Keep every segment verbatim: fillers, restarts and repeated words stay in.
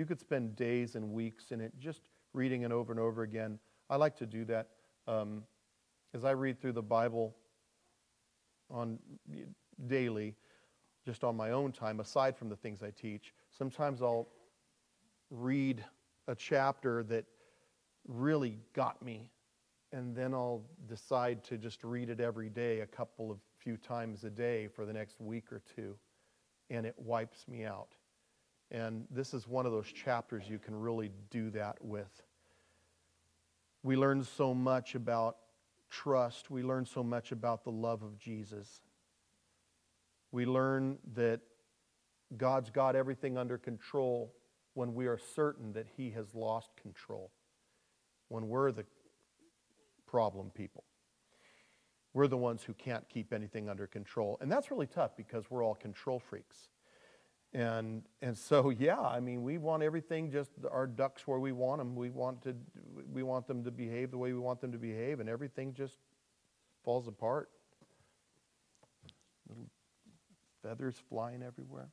You could spend days and weeks in it just reading it over and over again. I like to do that. Um, as I read through the Bible on daily, just on my own time, aside from the things I teach, sometimes I'll read a chapter that really got me, and then I'll decide to just read it every day, a couple of few times a day for the next week or two, and it wipes me out. And this is one of those chapters you can really do that with. We learn so much about trust. We learn so much about the love of Jesus. We learn that God's got everything under control when we are certain that He has lost control. When we're the problem people. We're the ones who can't keep anything under control. And that's really tough because we're all control freaks. And and so, yeah, I mean, we want everything, just our ducks where we want them. We want to, we want them to behave the way we want them to behave, and everything just falls apart. Little feathers flying everywhere.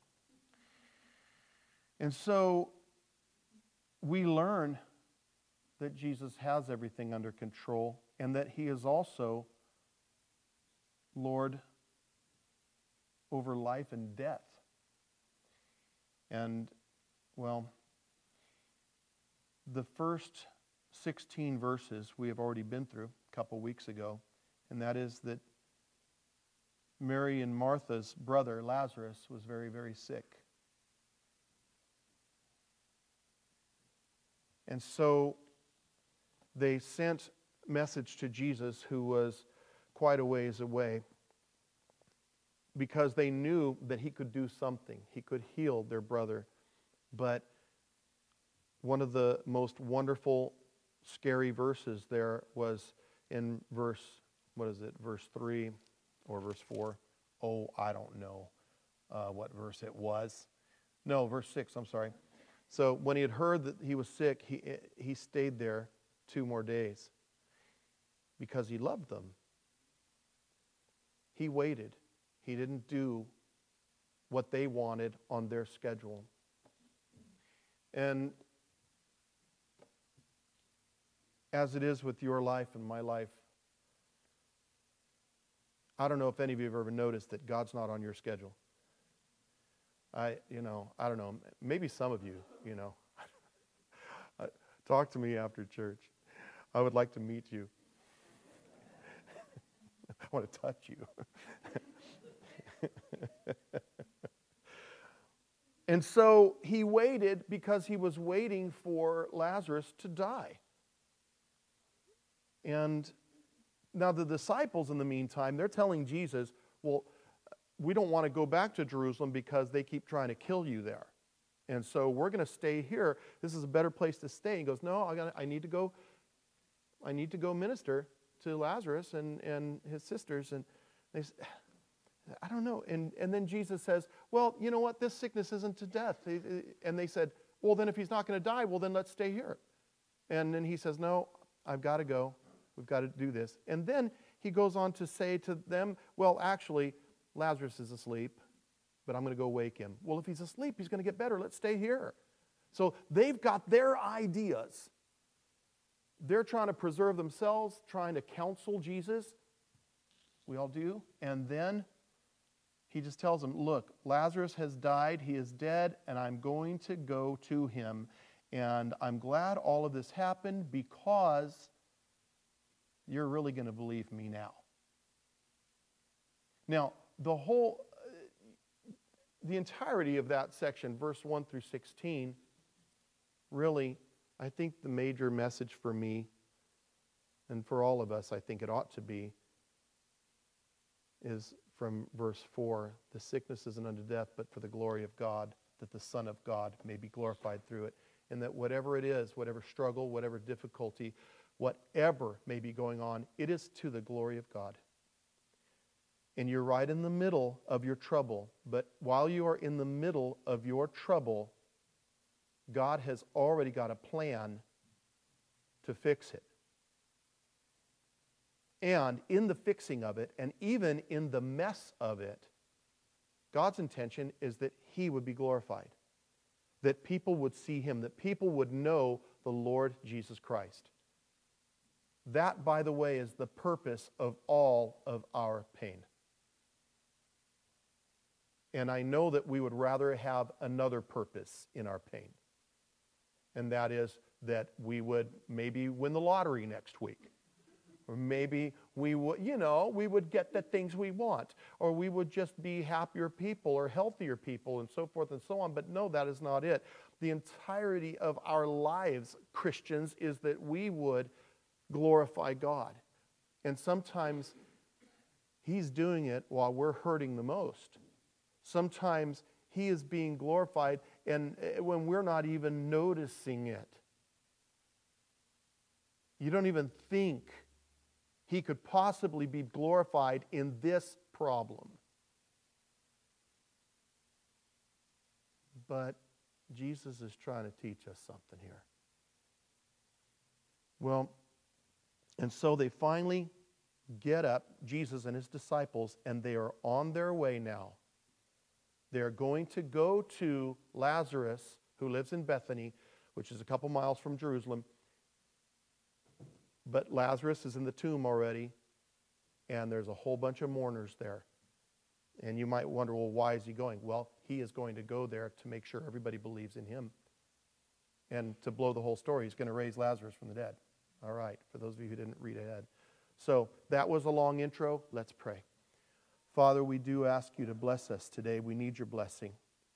And so we learn that Jesus has everything under control and that He is also Lord over life and death. And, well, the first sixteen verses we have already been through a couple weeks ago, and that is that Mary and Martha's brother, Lazarus, was very, very sick. And so they sent a message to Jesus, who was quite a ways away, because they knew that He could do something. He could heal their brother. But one of the most wonderful, scary verses there was in verse, what is it, verse three or verse four? Oh, I don't know uh, what verse it was. No, verse six, I'm sorry. So when he had heard that he was sick, he, he stayed there two more days because He loved them. He waited. He didn't do what they wanted on their schedule. And as it is with your life and my life, I don't know if any of you have ever noticed that God's not on your schedule. I, you know, I don't know, maybe some of you, you know. Talk to me after church. I would like to meet you. I want to touch you. And so He waited because He was waiting for Lazarus to die. And now the disciples, in the meantime, they're telling Jesus, well, we don't want to go back to Jerusalem because they keep trying to kill you there. And so we're going to stay here. This is a better place to stay. He goes, no, I got I need to go I need to go minister to Lazarus and, and his sisters. And they say, I don't know. And, and then Jesus says, well, you know what? This sickness isn't to death. And they said, well, then if he's not going to die, well, then let's stay here. And then He says, no, I've got to go. We've got to do this. And then He goes on to say to them, well, actually, Lazarus is asleep, but I'm going to go wake him. Well, if he's asleep, he's going to get better. Let's stay here. So they've got their ideas. They're trying to preserve themselves, trying to counsel Jesus. We all do. And then He just tells them, look, Lazarus has died. He is dead, and I'm going to go to him. And I'm glad all of this happened because you're really going to believe me now. Now, the whole, the entirety of that section, verse one through sixteen, really, I think the major message for me, and for all of us, I think it ought to be, is from verse four, the sickness isn't unto death, but for the glory of God, that the Son of God may be glorified through it. And that whatever it is, whatever struggle, whatever difficulty, whatever may be going on, it is to the glory of God. And you're right in the middle of your trouble. But while you are in the middle of your trouble, God has already got a plan to fix it. And in the fixing of it, and even in the mess of it, God's intention is that He would be glorified. that people would see him, that people would know the Lord Jesus Christ. That, by the way, is the purpose of all of our pain. And I know that we would rather have another purpose in our pain. And that is that we would maybe win the lottery next week. Or maybe we would, you know, we would get the things we want. Or we would just be happier people or healthier people and so forth and so on. But no, that is not it. The entirety of our lives, Christians, is that we would glorify God. And sometimes he's doing it while we're hurting the most. Sometimes he is being glorified and when we're not even noticing it. You don't even think he could possibly be glorified in this problem. But Jesus is trying to teach us something here. Well, and so they finally get up, Jesus and his disciples, and they are on their way now. They're going to go to Lazarus, who lives in Bethany, which is a couple miles from Jerusalem. But Lazarus is in the tomb already, and there's a whole bunch of mourners there. And you might wonder, well, why is he going? Well, he is going to go there to make sure everybody believes in him. And to blow the whole story, he's going to raise Lazarus from the dead. All right, for those of you who didn't read ahead. So that was a long intro. Let's pray. Father, we do ask you to bless us today. We need your blessing.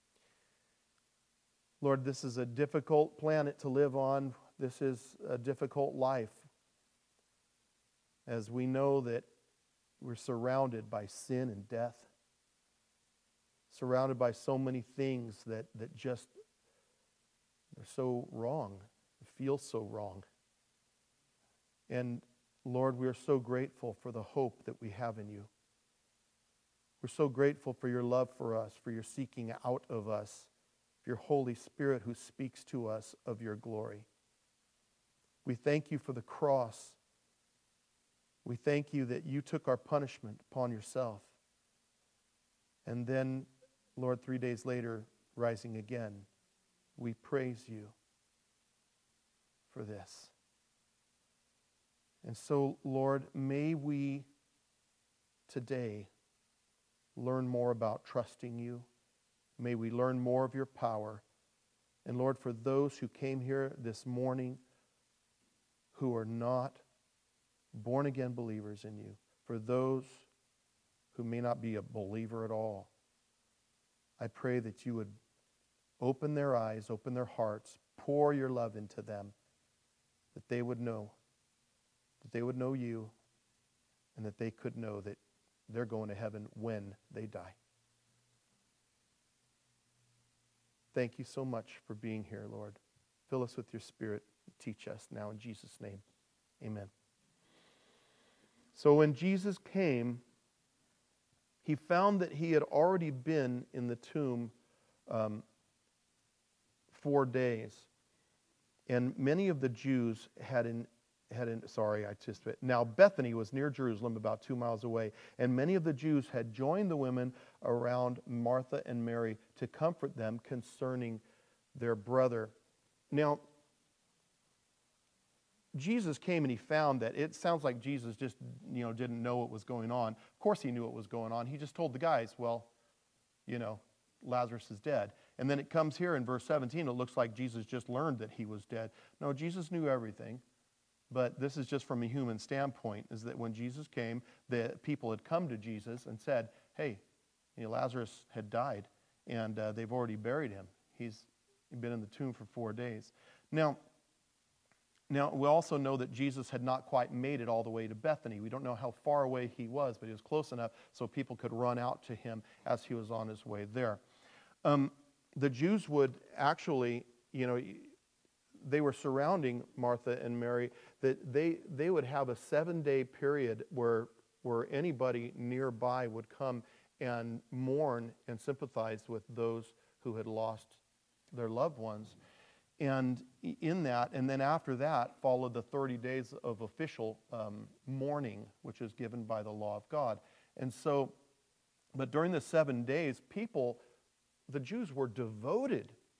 Lord, this is a difficult planet to live on. This is a difficult life. As we know that we're surrounded by sin and death. Surrounded by so many things that, that just are so wrong. Feel so wrong. And Lord, we are so grateful for the hope that we have in you. We're so grateful for your love for us, for your seeking out of us, for your Holy Spirit who speaks to us of your glory. We thank you for the cross. We thank you that you took our punishment upon yourself. And then, Lord, three days later, rising again, we praise you for this. And so, Lord, may we today learn more about trusting you. May we learn more of your power. And Lord, for those who came here this morning who are not born-again believers in you, for those who may not be a believer at all, I pray that you would open their eyes, open their hearts, pour your love into them, that they would know, that they would know you, and that they could know that they're going to heaven when they die. Thank you so much for being here, Lord. Fill us with your Spirit. Teach us now in Jesus' name. Amen. So when Jesus came, he found that he had already been in the tomb um, four days. And many of the Jews had in had in, sorry, I just, now Bethany was near Jerusalem, about two miles away, and many of the Jews had joined the women around Martha and Mary to comfort them concerning their brother. Now, Jesus came and he found that it sounds like Jesus just, you know, didn't know what was going on. Of course he knew what was going on. He just told the guys, well, you know, Lazarus is dead. And then it comes here in verse seventeen, it looks like Jesus just learned that he was dead. No, Jesus knew everything. But this is just from a human standpoint, is that when Jesus came, the people had come to Jesus and said, hey, you know, Lazarus had died, and uh, they've already buried him. He's been in the tomb for four days. Now, now, we also know that Jesus had not quite made it all the way to Bethany. We don't know how far away he was, but he was close enough so people could run out to him as he was on his way there. Um, the Jews would actually, you know, they were surrounding Martha and Mary, that they, they would have a seven-day period where, where anybody nearby would come and mourn and sympathize with those who had lost their loved ones. And in that, and then after that, followed the thirty days of official um, mourning, which is given by the law of God. And so, but during the seven days, people, the Jews were devoted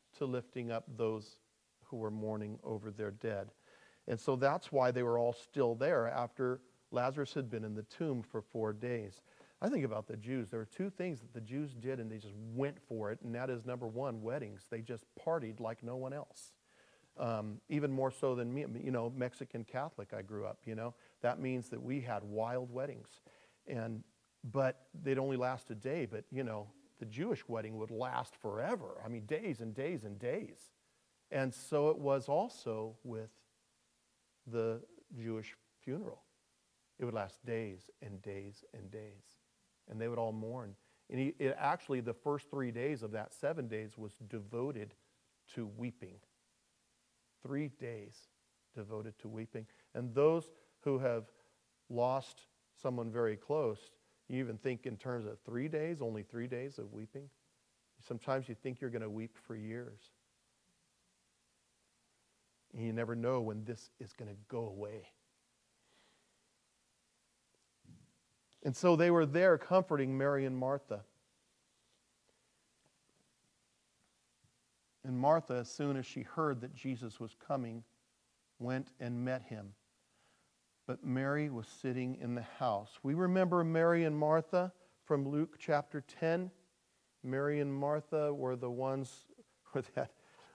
to lifting up those who were mourning over their dead. And so that's why they were all still there after Lazarus had been in the tomb for four days. I think about the Jews. There were two things that the Jews did, and they just went for it, and that is, number one, weddings. They just partied like no one else. Um, even more so than me, you know, Mexican Catholic I grew up, you know. That means that we had wild weddings. And, but they'd only last a day, but, you know, the Jewish wedding would last forever. I mean, days and days and days. And so it was also with the Jewish funeral. It would last days and days and days. And they would all mourn. And he, it actually, the first three days of that seven days was devoted to weeping. Three days devoted to weeping. And those who have lost someone very close, you even think in terms of three days, only three days of weeping. Sometimes you think you're going to weep for years. And you never know when this is going to go away. And so they were there comforting Mary and Martha. And Martha, as soon as she heard that Jesus was coming, went and met him. But Mary was sitting in the house. We remember Mary and Martha from Luke chapter ten. Mary and Martha were the ones with that,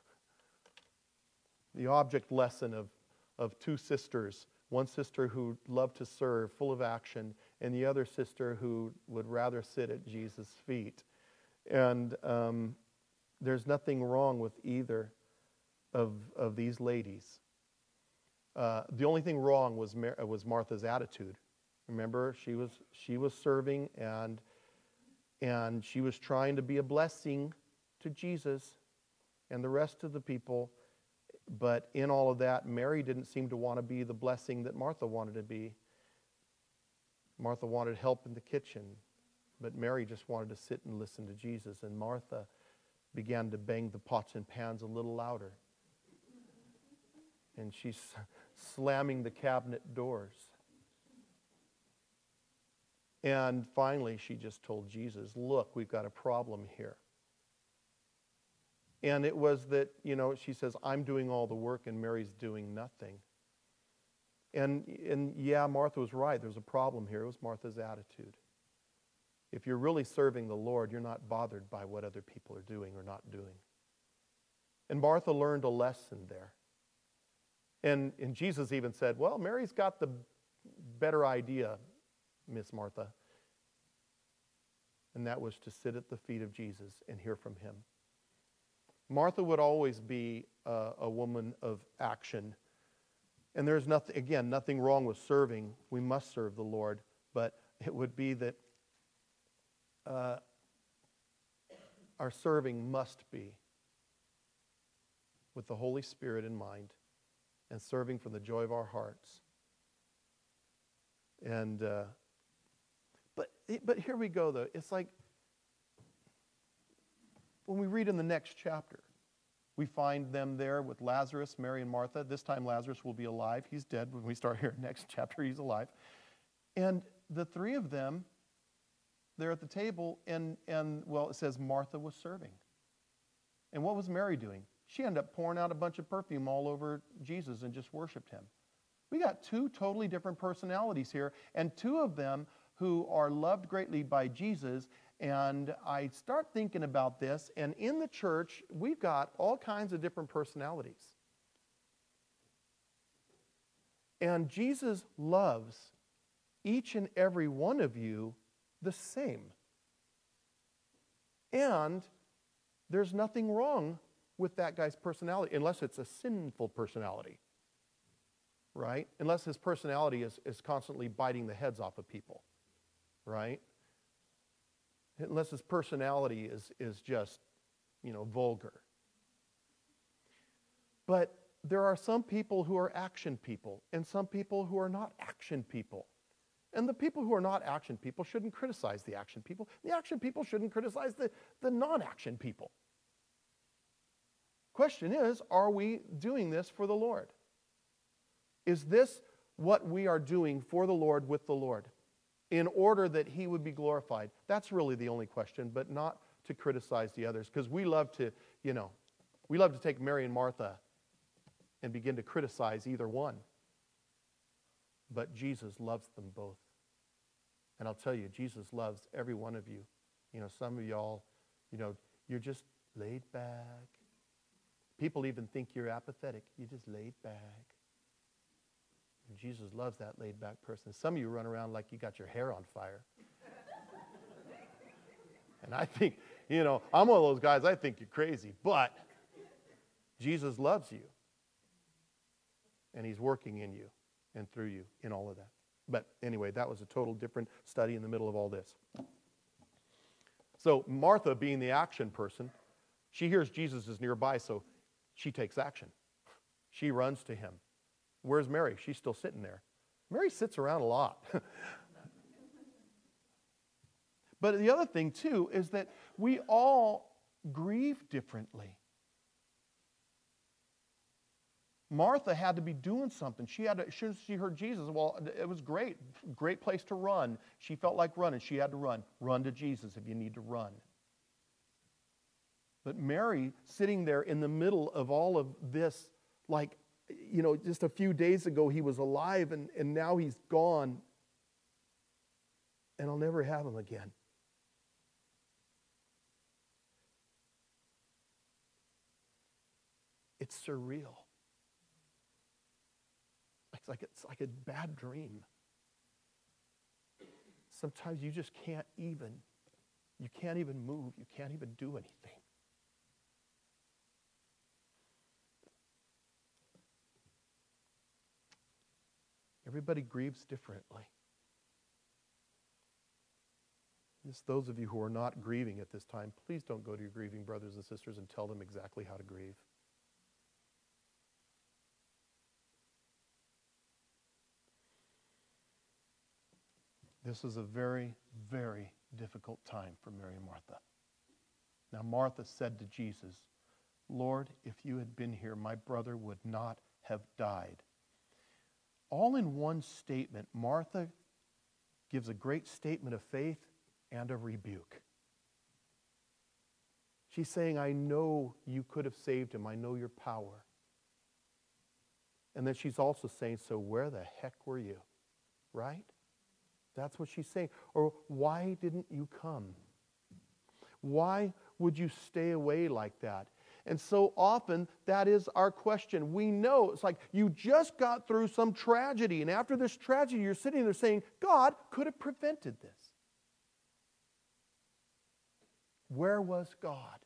the object lesson of, of two sisters. One sister who loved to serve, full of action, and the other sister who would rather sit at Jesus' feet. And um, there's nothing wrong with either of, of these ladies. Uh, the only thing wrong was Mar- was Martha's attitude. Remember, she was she was serving and and she was trying to be a blessing to Jesus and the rest of the people. But in all of that, Mary didn't seem to want to be the blessing that Martha wanted to be. Martha wanted help in the kitchen, but Mary just wanted to sit and listen to Jesus. And Martha began to bang the pots and pans a little louder. And she's slamming the cabinet doors. And finally, she just told Jesus, look, we've got a problem here. And it was that, you know, she says, I'm doing all the work and Mary's doing nothing. And, and yeah, Martha was right. There's a problem here. It was Martha's attitude. If you're really serving the Lord, you're not bothered by what other people are doing or not doing. And Martha learned a lesson there. And, and Jesus even said, well, Mary's got the better idea, Miss Martha. And that was to sit at the feet of Jesus and hear from him. Martha would always be a, a woman of action. And there's nothing, again, nothing wrong with serving. We must serve the Lord. But it would be that uh, our serving must be with the Holy Spirit in mind and serving from the joy of our hearts. And uh, but but here we go, though. It's like when we read in the next chapter, we find them there with Lazarus, Mary, and Martha. This time Lazarus will be alive. He's dead. When we start here, next chapter, he's alive. And the three of them, they're at the table, and, and well, it says Martha was serving. And what was Mary doing? She ended up pouring out a bunch of perfume all over Jesus and just worshiped him. We got two totally different personalities here, and two of them who are loved greatly by Jesus. And I start thinking about this, and in the church, we've got all kinds of different personalities. And Jesus loves each and every one of you the same. And there's nothing wrong with that guy's personality, unless it's a sinful personality, right? Unless his personality is, is constantly biting the heads off of people, right? Unless his personality is, is just, you know, vulgar. But there are some people who are action people and some people who are not action people. And the people who are not action people shouldn't criticize the action people. The action people shouldn't criticize the, the non-action people. Question is, are we doing this for the Lord? Is this what we are doing for the Lord with the Lord, in order that he would be glorified? That's really the only question, but not to criticize the others, because we love to, you know, We love to take Mary and Martha and begin to criticize either one. But Jesus loves them both. And I'll tell you, Jesus loves every one of you. You know, some of y'all, you know, you're just laid back. People even think you're apathetic. You're just laid back. And Jesus loves that laid back person. Some of you run around like you got your hair on fire. And I think, you know, I'm one of those guys, I think you're crazy. But Jesus loves you. And he's working in you and through you in all of that. But anyway, that was a total different study in the middle of all this. So Martha, being the action person, she hears Jesus is nearby, so she takes action. She runs to him. Where's Mary? She's still sitting there. Mary sits around a lot. But the other thing, too, is that we all grieve differently. Martha had to be doing something. She had to, as soon as she heard Jesus, well, it was great. Great place to run. She felt like running. She had to run. Run to Jesus if you need to run. But Mary, sitting there in the middle of all of this, like, you know, just a few days ago he was alive and, and now he's gone. And I'll never have him again. It's surreal. It's like, it's like a bad dream. Sometimes you just can't even, you can't even move. You can't even do anything. Everybody grieves differently. Just those of you who are not grieving at this time, please don't go to your grieving brothers and sisters and tell them exactly how to grieve. This was a very, very difficult time for Mary and Martha. Now Martha said to Jesus, Lord, if you had been here, my brother would not have died. All in one statement, Martha gives a great statement of faith and a rebuke. She's saying, I know you could have saved him. I know your power. And then she's also saying, so where the heck were you? Right? That's what she's saying. Or why didn't you come? Why would you stay away like that? And so often that is our question. We know it's like you just got through some tragedy, and after this tragedy you're sitting there saying, God could have prevented this. Where was God?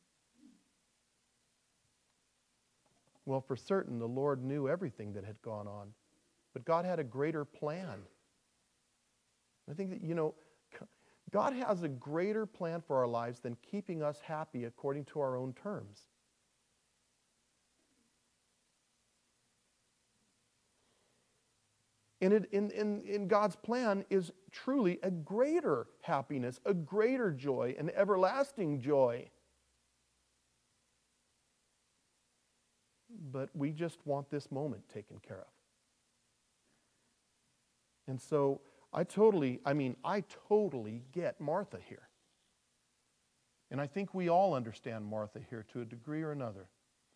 Well, for certain, the Lord knew everything that had gone on, but God had a greater plan. I think that, you know, God has a greater plan for our lives than keeping us happy according to our own terms. And it, in, in, in God's plan is truly a greater happiness, a greater joy, an everlasting joy. But we just want this moment taken care of. And so I totally, I mean, I totally get Martha here. And I think we all understand Martha here to a degree or another.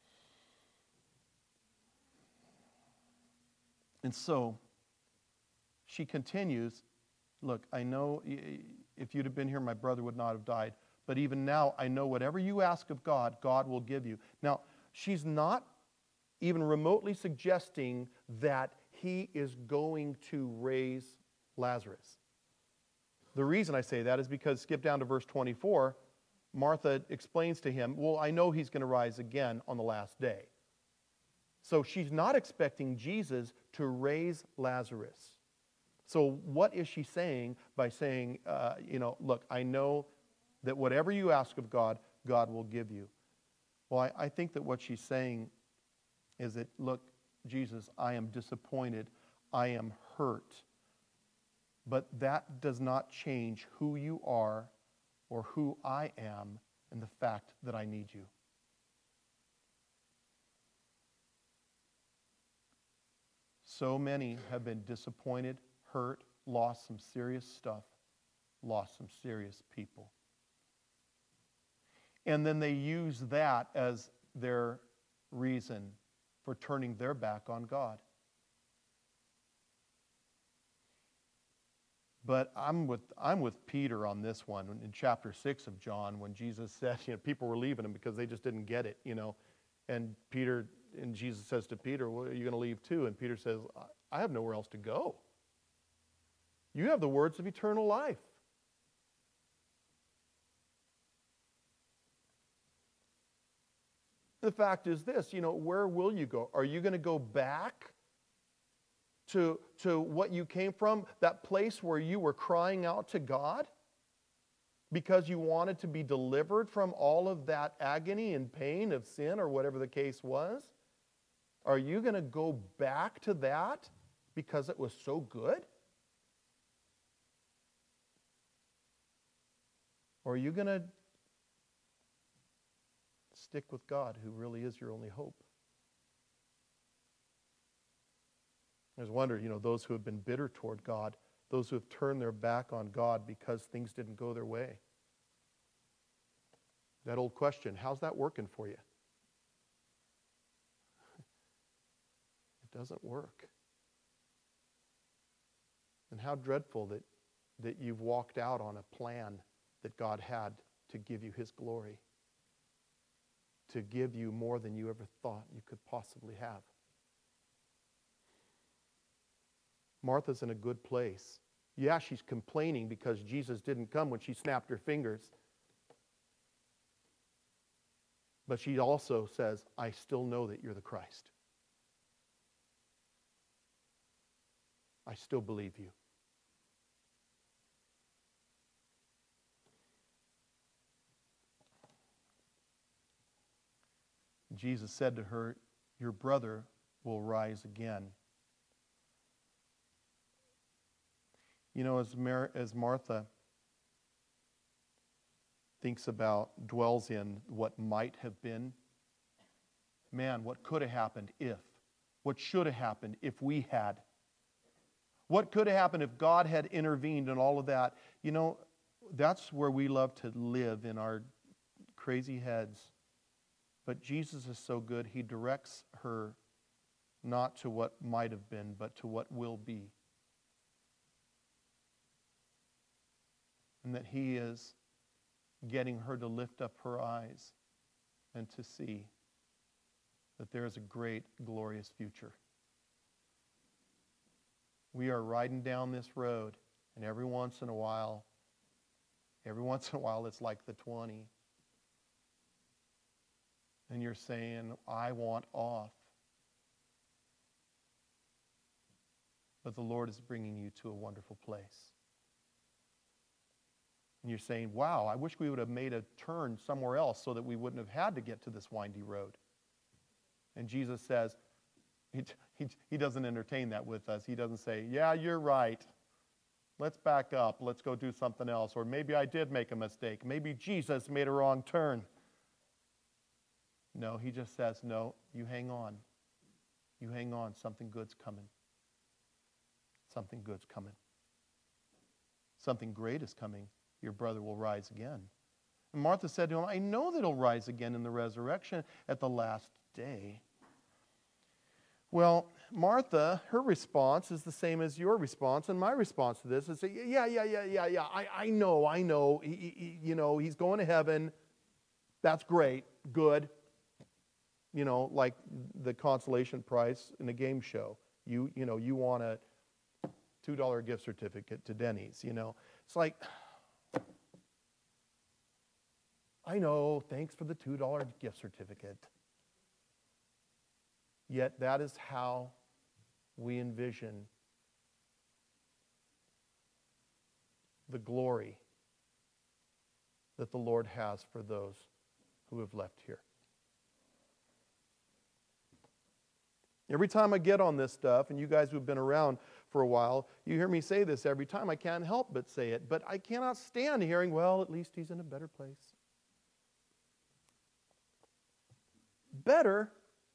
And so she continues, look, I know if you'd have been here, my brother would not have died. But even now, I know whatever you ask of God, God will give you. Now, she's not even remotely suggesting that he is going to raise Lazarus. The reason I say that is because, skip down to verse twenty-four, Martha explains to him, well, I know he's going to rise again on the last day. So she's not expecting Jesus to raise Lazarus. So what is she saying by saying, uh, you know, look, I know that whatever you ask of God, God will give you. Well, I, I think that what she's saying is that, look, Jesus, I am disappointed. I am hurt. But that does not change who you are or who I am and the fact that I need you. So many have been disappointed, hurt, lost some serious stuff, lost some serious people. And then they use that as their reason for turning their back on God. But I'm with, I'm with Peter on this one in chapter six of John, when Jesus said, you know, people were leaving him because they just didn't get it, you know. And Peter, and Jesus says to Peter, well, are you going to leave too? And Peter says, I have nowhere else to go. You have the words of eternal life. The fact is this, you know, where will you go? Are you going to go back to, to what you came from, that place where you were crying out to God because you wanted to be delivered from all of that agony and pain of sin or whatever the case was? Are you going to go back to that because it was so good? Or are you going to stick with God, who really is your only hope? I was wondering, you know, those who have been bitter toward God, those who have turned their back on God because things didn't go their way. That old question, how's that working for you? It doesn't work. And how dreadful that, that you've walked out on a plan that God had to give you His glory, to give you more than you ever thought you could possibly have. Martha's in a good place. Yeah, she's complaining because Jesus didn't come when she snapped her fingers. But she also says, I still know that you're the Christ. I still believe you. Jesus said to her, your brother will rise again. You know, as, Mar- as Martha thinks about, dwells in what might have been, man, what could have happened if? What should have happened if we had? What could have happened if God had intervened and all of that? You know, that's where we love to live, in our crazy heads. But Jesus is so good, He directs her not to what might have been, but to what will be. And that He is getting her to lift up her eyes and to see that there is a great, glorious future. We are riding down this road, and every once in a while, every once in a while it's like the twenty. And you're saying, I want off. But the Lord is bringing you to a wonderful place. And you're saying, wow, I wish we would have made a turn somewhere else so that we wouldn't have had to get to this windy road. And Jesus says, he, he, he doesn't entertain that with us. He doesn't say, yeah, you're right. Let's back up. Let's go do something else. Or maybe I did make a mistake. Maybe Jesus made a wrong turn. No, He just says, no, you hang on. You hang on. Something good's coming. Something good's coming. Something great is coming. Your brother will rise again. And Martha said to him, I know that he'll rise again in the resurrection at the last day. Well, Martha, her response is the same as your response, and my response to this is, yeah, yeah, yeah, yeah, yeah, I, I know, I know, he, he, you know, he's going to heaven. That's great, good. You know, like the consolation prize in a game show. You, you know, you want a two dollar gift certificate to Denny's, you know. It's like, I know, thanks for the two dollar gift certificate. Yet that is how we envision the glory that the Lord has for those who have left here. Every time I get on this stuff, and you guys who've been around for a while, you hear me say this every time. I can't help but say it. But I cannot stand hearing, well, at least he's in a better place. Better?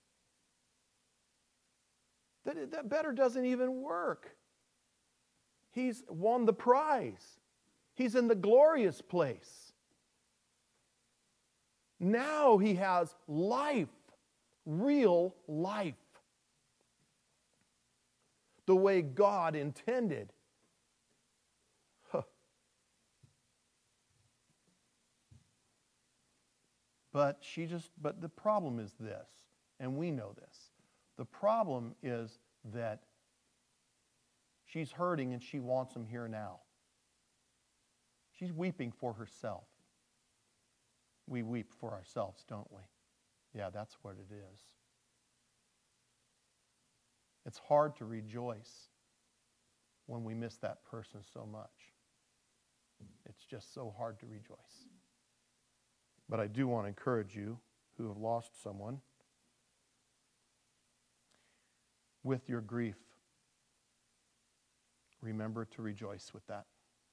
That, that better doesn't even work. He's won the prize. He's in the glorious place. Now he has life, real life, the way God intended. Huh. But she just, but the problem is this, and we know this. The problem is that she's hurting and she wants him here now. She's weeping for herself. We weep for ourselves, don't we? Yeah, that's what it is. It's hard to rejoice when we miss that person so much. It's just so hard to rejoice. But I do want to encourage you who have lost someone with your grief. Remember to rejoice with that.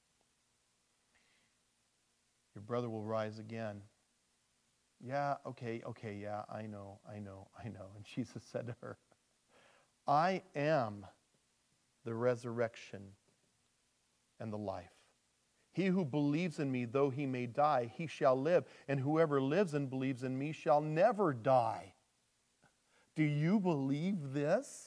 Your brother will rise again. Yeah, okay, okay, yeah, I know, I know, I know. And Jesus said to her, I am the resurrection and the life. He who believes in me, though he may die, he shall live. And whoever lives and believes in me shall never die. Do you believe this?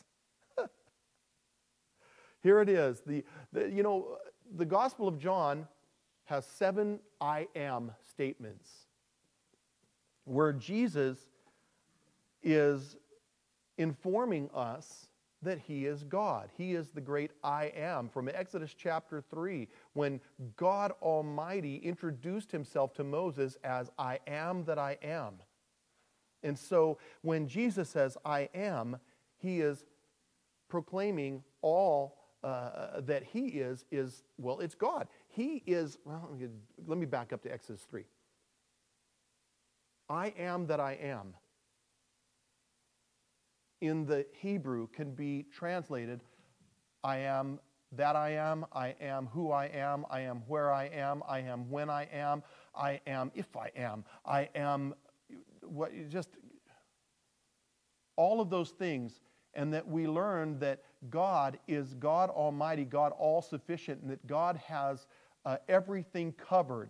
Here it is. The, the, you know, the Gospel of John has seven I am statements where Jesus is informing us that he is God. He is the great I am. From Exodus chapter three, when God Almighty introduced himself to Moses as I am that I am. And so when Jesus says I am, he is proclaiming all uh, that he is, is, well, it's God. He is, well, let me back up to Exodus three. I am that I am, in the Hebrew, can be translated, I am that I am, I am who I am, I am where I am, I am when I am, I am if I am, I am, what, just all of those things. And that we learn that God is God Almighty, God all-sufficient, and that God has uh, everything covered.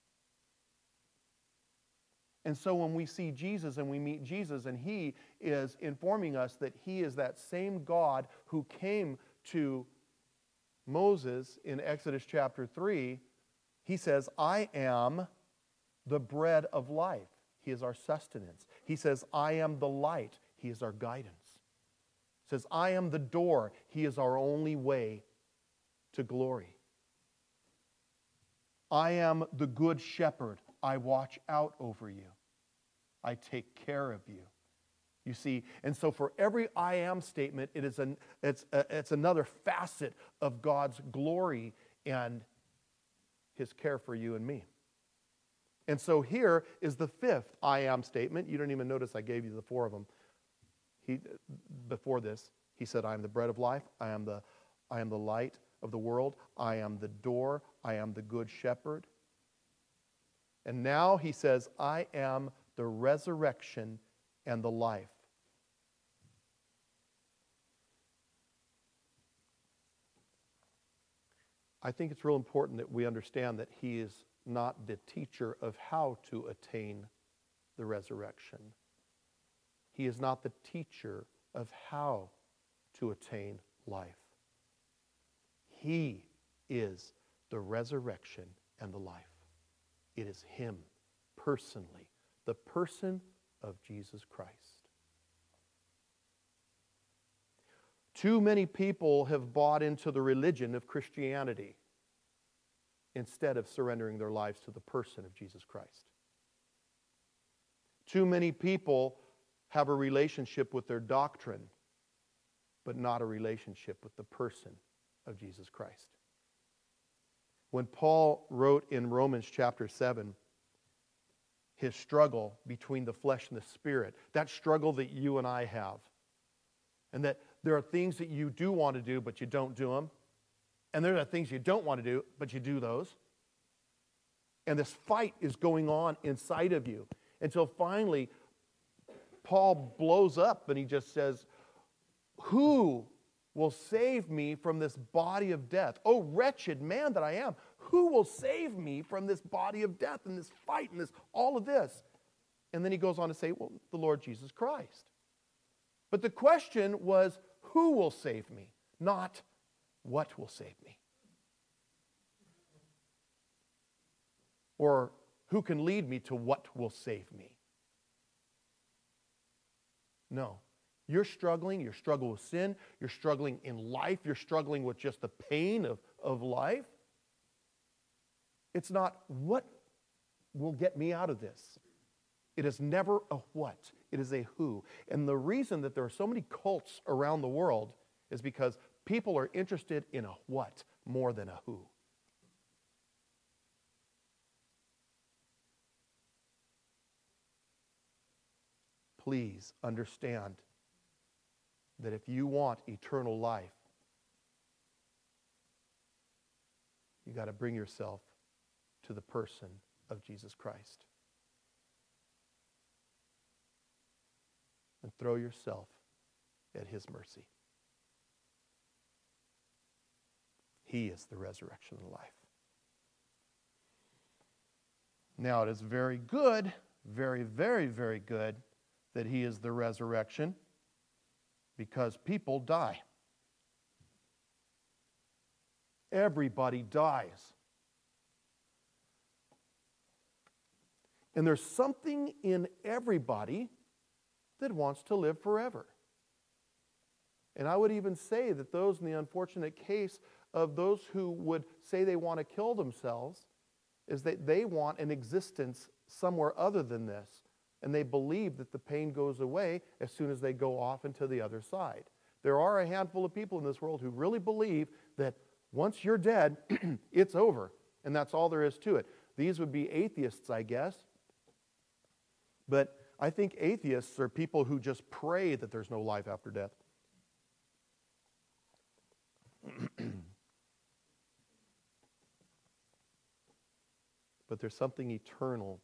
And so when we see Jesus and we meet Jesus and he is informing us that he is that same God who came to Moses in Exodus chapter three, he says, I am the bread of life. He is our sustenance. He says, I am the light. He is our guidance. He says, I am the door. He is our only way to glory. I am the good shepherd. I watch out over you. I take care of you. You see, and so for every I am statement, it is an, it's, a, it's another facet of God's glory and his care for you and me. And so here is the fifth I am statement. You don't even notice I gave you the four of them. He, before this, he said, I am the bread of life. I am the, I am the light of the world. I am the door. I am the good shepherd. And now he says, I am the resurrection and the life. I think it's real important that we understand that he is not the teacher of how to attain the resurrection. He is not the teacher of how to attain life. He is the resurrection and the life. It is him personally, the person of Jesus Christ. Too many people have bought into the religion of Christianity instead of surrendering their lives to the person of Jesus Christ. Too many people have a relationship with their doctrine, but not a relationship with the person of Jesus Christ. When Paul wrote in Romans chapter seven, his struggle between the flesh and the spirit, that struggle that you and I have, and that there are things that you do want to do, but you don't do them, and there are things you don't want to do, but you do those. And this fight is going on inside of you until finally Paul blows up and he just says, who will save me from this body of death? Oh, wretched man that I am, who will save me from this body of death and this fight and this all of this? And then he goes on to say, well, the Lord Jesus Christ. But the question was, who will save me? Not what will save me. Or who can lead me to what will save me? No. You're struggling, you're struggling with sin, you're struggling in life, you're struggling with just the pain of, of life. It's not what will get me out of this. It is never a what, it is a who. And the reason that there are so many cults around the world is because people are interested in a what more than a who. Please understand that if you want eternal life, you got to bring yourself to the person of Jesus Christ. And throw yourself at his mercy. He is the resurrection and life. Now, it is very good, very, very, very good that he is the resurrection, because people die. Everybody dies. And there's something in everybody that wants to live forever. And I would even say that those in the unfortunate case of those who would say they want to kill themselves is that they want an existence somewhere other than this. And they believe that the pain goes away as soon as they go off into the other side. There are a handful of people in this world who really believe that once you're dead, it's over. And that's all there is to it. These would be atheists, I guess. But I think atheists are people who just pray that there's no life after death. But there's something eternal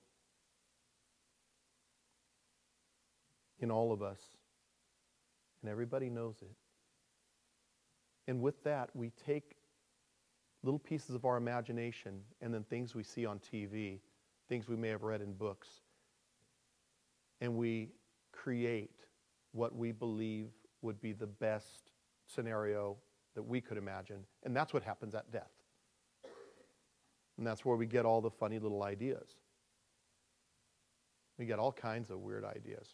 in all of us. And everybody knows it. And with that, we take little pieces of our imagination and then things we see on T V, things we may have read in books, and we create what we believe would be the best scenario that we could imagine. And that's what happens at death. And that's where we get all the funny little ideas. We get all kinds of weird ideas.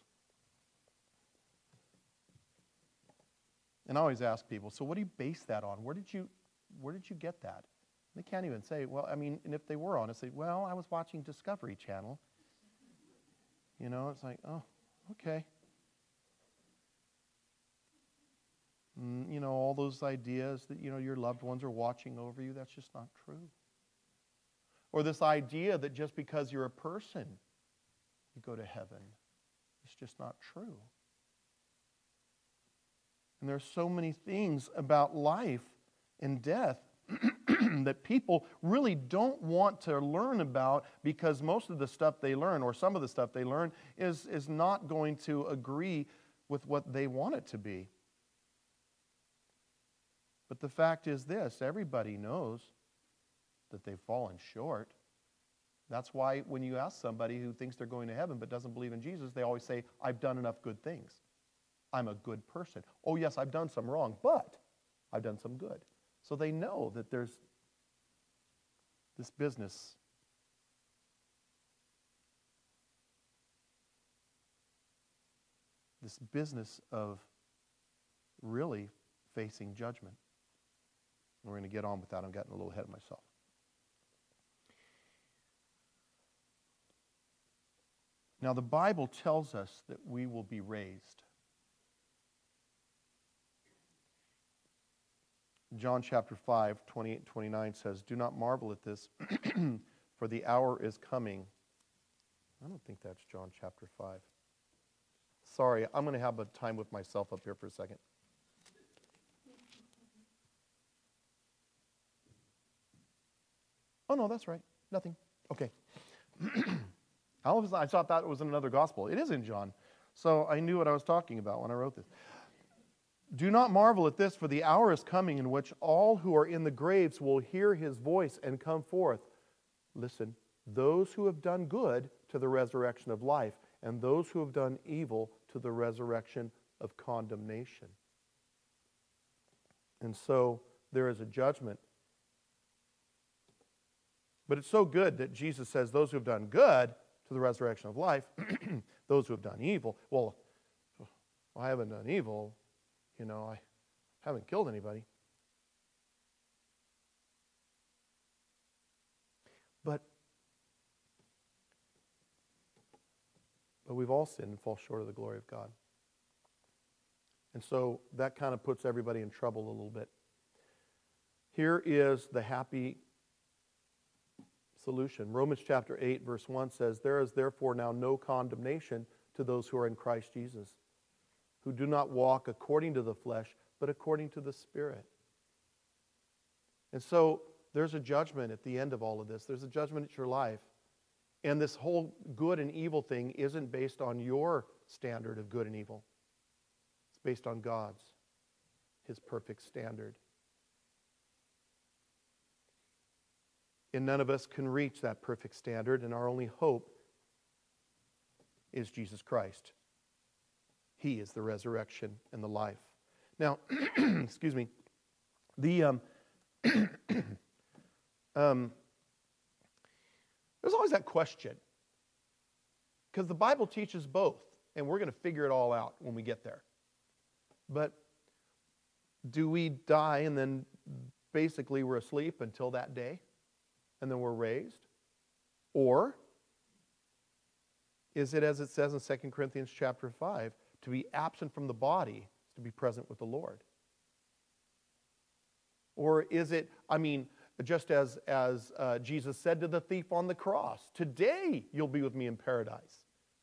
And I always ask people, so what do you base that on? Where did you, where did you get that? They can't even say, well, I mean, and if they were honest, they say, well, I was watching Discovery Channel. You know, it's like, oh, okay. Mm, you know, all those ideas that, you know, your loved ones are watching over you, that's just not true. Or this idea that just because you're a person, you go to heaven. It's just not true. And there's so many things about life and death that people really don't want to learn about, because most of the stuff they learn, or some of the stuff they learn, is, is not going to agree with what they want it to be. But the fact is this, everybody knows that they've fallen short. That's why when you ask somebody who thinks they're going to heaven but doesn't believe in Jesus, they always say, I've done enough good things. I'm a good person. Oh yes, I've done some wrong, but I've done some good. So they know that there's this business. This business of really facing judgment. And we're going to get on with that. I'm getting a little ahead of myself. Now, the Bible tells us that we will be raised. John chapter five, twenty-eight and twenty-nine says, do not marvel at this, for the hour is coming. I don't think that's John chapter five. Sorry, I'm going to have a time with myself up here for a second. Oh, no, that's right. Nothing. Okay. I always, I thought that was in another gospel. It is in John. So I knew what I was talking about when I wrote this. Do not marvel at this, for the hour is coming in which all who are in the graves will hear his voice and come forth. Listen, those who have done good to the resurrection of life, and those who have done evil to the resurrection of condemnation. And so there is a judgment. But it's so good that Jesus says those who have done good to the resurrection of life, those who have done evil, well, I haven't done evil, you know, I haven't killed anybody. But, but we've all sinned and fall short of the glory of God. And so that kind of puts everybody in trouble a little bit. Here is the happy solution. Romans chapter eight, verse one says, "There is therefore now no condemnation to those who are in Christ Jesus, who do not walk according to the flesh, but according to the Spirit." And so there's a judgment at the end of all of this. There's a judgment at your life. And this whole good and evil thing isn't based on your standard of good and evil. It's based on God's, His perfect standard. And none of us can reach that perfect standard, and our only hope is Jesus Christ. He is the resurrection and the life. Now, excuse me, the um, um, there's always that question, because the Bible teaches both, and we're going to figure it all out when we get there. But do we die and then basically we're asleep until that day? And then we're raised? Or is it, as it says in Second Corinthians chapter five, to be absent from the body is to be present with the Lord? Or is it, I mean, just as, as uh, Jesus said to the thief on the cross, "Today you'll be with me in paradise."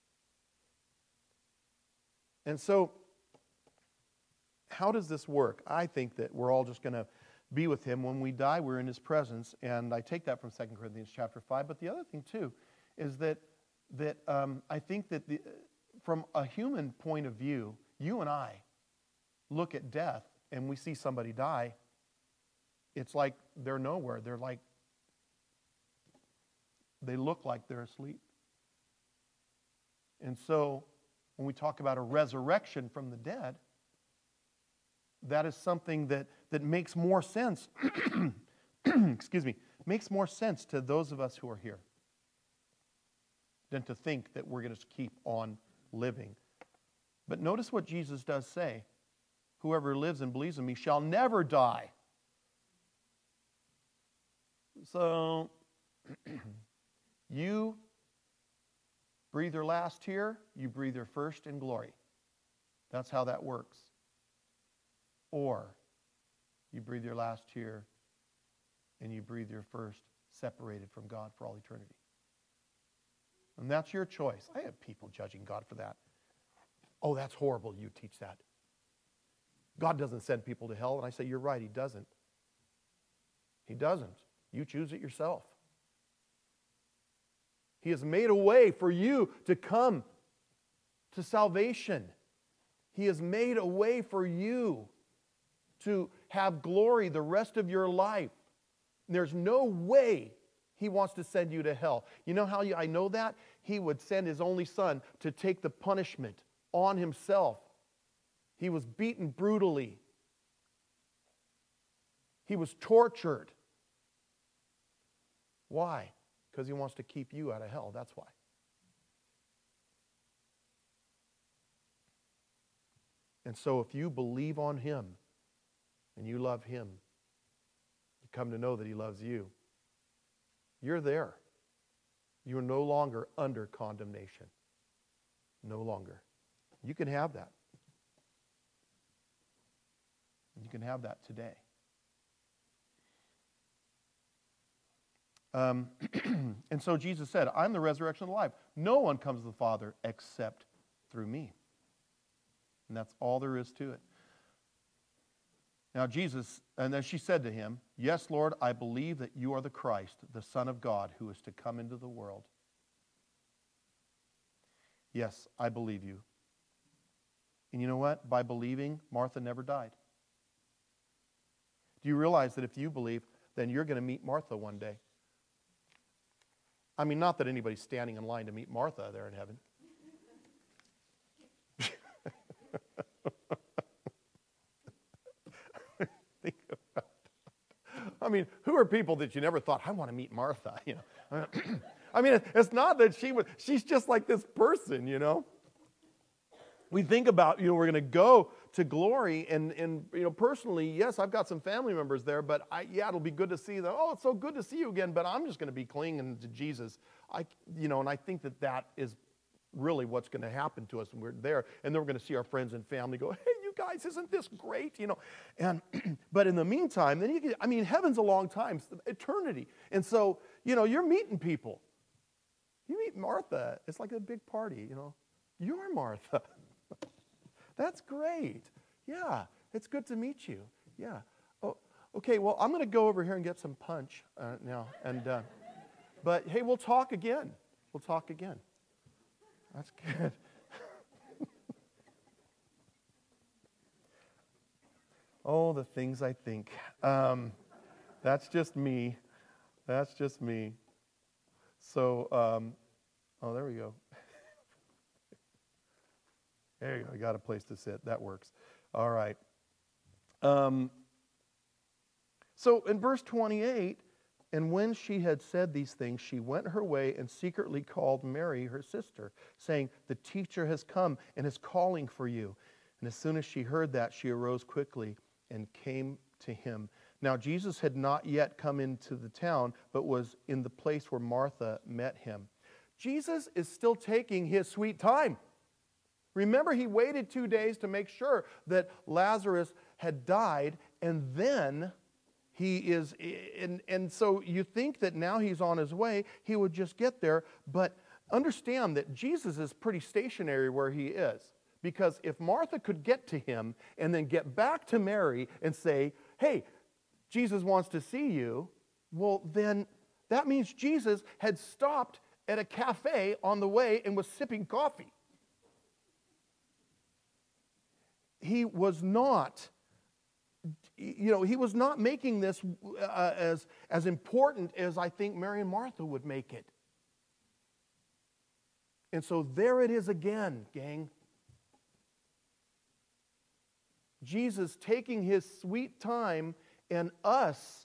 And so, how does this work? I think that we're all just going to be with Him. When we die, we're in His presence. And I take that from Second Corinthians chapter five. But the other thing, too, is that, that um, I think that the, from a human point of view, you and I look at death and we see somebody die. It's like they're nowhere. They're like, they look like they're asleep. And so, when we talk about a resurrection from the dead, that is something that, that makes more sense, excuse me, makes more sense to those of us who are here than to think that we're going to keep on living. But notice what Jesus does say. "Whoever lives and believes in me shall never die." So, you breathe your last here, you breathe your first in glory. That's how that works. Or you breathe your last here and you breathe your first separated from God for all eternity. And that's your choice. I have people judging God for that. "Oh, that's horrible, you teach that. God doesn't send people to hell." And I say, you're right, He doesn't. He doesn't. You choose it yourself. He has made a way for you to come to salvation. He has made a way for you to have glory the rest of your life. There's no way He wants to send you to hell. You know how I know that? He would send His only Son to take the punishment on Himself. He was beaten brutally. He was tortured. Why? Because He wants to keep you out of hell. That's why. And so if you believe on Him and you love Him, you come to know that He loves you. You're there. You are no longer under condemnation. No longer. You can have that. You can have that today. Um, and so Jesus said, "I'm the resurrection and the life. No one comes to the Father except through me." And that's all there is to it. Now Jesus, and then she said to Him, "Yes, Lord, I believe that you are the Christ, the Son of God, who is to come into the world." Yes, I believe you. And you know what? By believing, Martha never died. Do you realize that if you believe, then you're going to meet Martha one day? I mean, not that anybody's standing in line to meet Martha there in heaven. I mean, who are people that you never thought, I want to meet Martha, you know? I mean, it's not that she would, she's just like this person, you know? We think about, you know, we're going to go to glory, and, and, you know, personally, yes, I've got some family members there, but I, yeah, it'll be good to see them. Oh, it's so good to see you again, but I'm just going to be clinging to Jesus. I, you know, and I think that that is really what's going to happen to us when we're there, and then we're going to see our friends and family go, hey, you guys, isn't this great, you know? And, but in the meantime, then you get, I mean, heaven's a long time, it's eternity, and so, you know, you're meeting people. You meet Martha, it's like a big party, you know? You're Martha. That's great. Yeah, it's good to meet you. Yeah. Oh, okay, well, I'm going to go over here and get some punch uh, now. And uh, but, hey, we'll talk again. We'll talk again. That's good. Oh, the things I think. Um, that's just me. That's just me. So, um, oh, there we go. There you go. I got a place to sit. That works. All right. Um, so in verse twenty-eight, and when she had said these things, she went her way and secretly called Mary, her sister, saying, the teacher has come and is calling for you. And as soon as she heard that, she arose quickly and came to him. Now Jesus had not yet come into the town, but was in the place where Martha met him. Jesus is still taking his sweet time. Remember, he waited two days to make sure that Lazarus had died, and then he is, and, and so you think that now he's on his way, he would just get there, but understand that Jesus is pretty stationary where he is, because if Martha could get to him and then get back to Mary and say, hey, Jesus wants to see you, well, then that means Jesus had stopped at a cafe on the way and was sipping coffee. He was not, you know, he was not making this uh, as, as important as I think Mary and Martha would make it. And so there it is again, gang. Jesus taking his sweet time, and us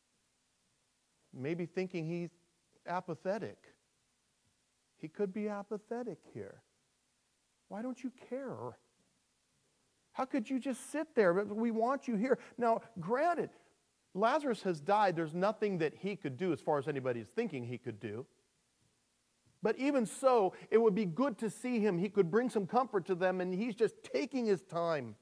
maybe thinking he's apathetic. He could be apathetic here. Why don't you care? How could you just sit there? We want you here. Now, granted, Lazarus has died. There's nothing that he could do as far as anybody's thinking he could do. But even so, it would be good to see him. He could bring some comfort to them, and he's just taking his time.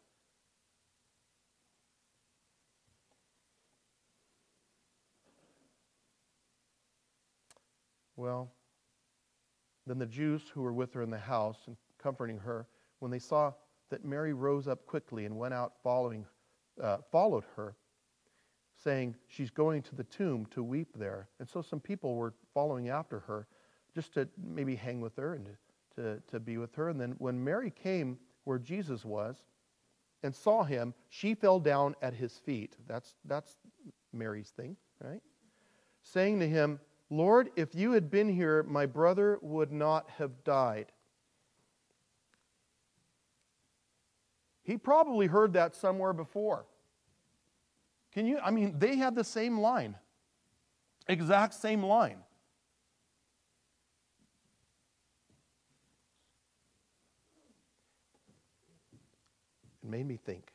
Well, then the Jews who were with her in the house and comforting her, when they saw that Mary rose up quickly and went out following, uh, followed her, saying, she's going to the tomb to weep there. And so some people were following after her just to maybe hang with her and to, to, to be with her. And then when Mary came where Jesus was and saw him, she fell down at his feet. That's, that's Mary's thing, right? Saying to him, Lord, if you had been here, my brother would not have died. He probably heard that somewhere before. Can you, I mean, they had the same line. Exact same line. It made me think,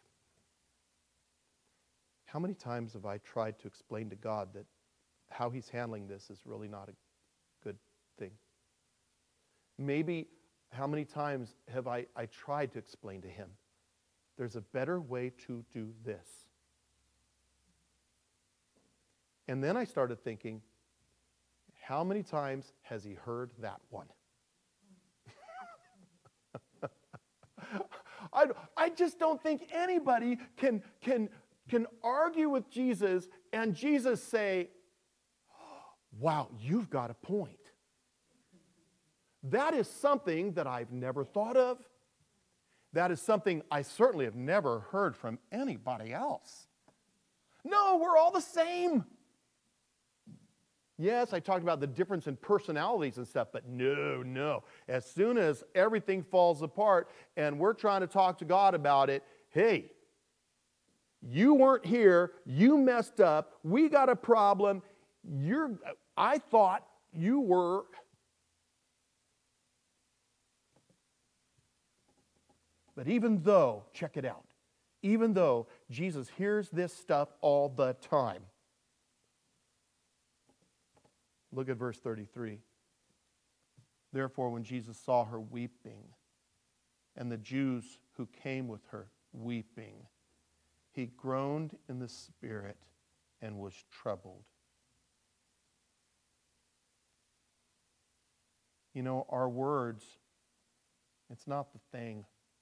how many times have I tried to explain to God that how he's handling this is really not a good thing? Maybe how many times have I, I tried to explain to him, there's a better way to do this. And then I started thinking, how many times has he heard that one? I, I just don't think anybody can, can, can argue with Jesus and Jesus say, wow, you've got a point. That is something that I've never thought of. That is something I certainly have never heard from anybody else. No, we're all the same. Yes, I talked about the difference in personalities and stuff, but no, no. As soon as everything falls apart and we're trying to talk to God about it, hey, You weren't here. You messed up. We got a problem. You're, I thought you were. But even though, check it out, even though Jesus hears this stuff all the time. Look at verse thirty-three. Therefore, when Jesus saw her weeping, and the Jews who came with her weeping, he groaned in the spirit and was troubled. You know, our words, it's not the thing.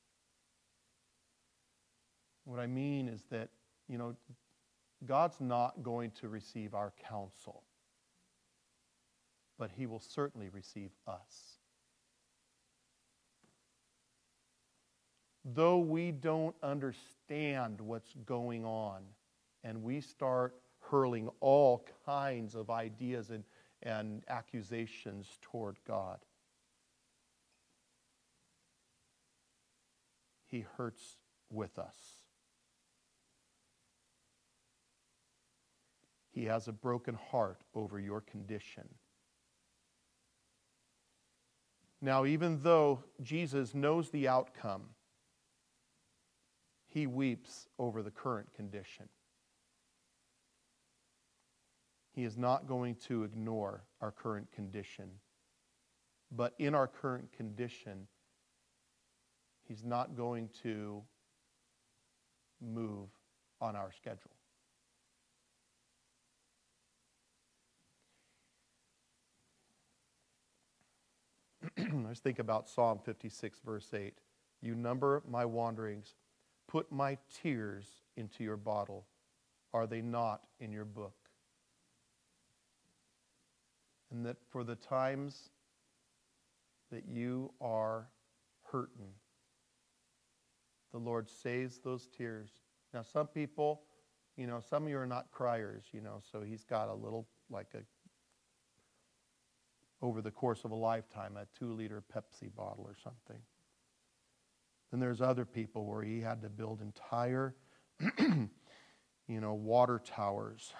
What I mean is that, you know, God's not going to receive our counsel, but he will certainly receive us. Though we don't understand what's going on, and we start hurling all kinds of ideas and, and accusations toward God, he hurts with us. He has a broken heart over your condition. Now, even though Jesus knows the outcome, he weeps over the current condition. He is not going to ignore our current condition. But in our current condition, he's not going to move on our schedule. Let's think about Psalm fifty-six, verse eight. You number my wanderings. Put my tears into your bottle. Are they not in your book? And that for the times that you are hurting, the Lord saves those tears. Now, some people, you know, some of you are not criers, you know, so he's got a little, like a, over the course of a lifetime, a two-liter Pepsi bottle or something. Then there's other people where he had to build entire, you know, water towers.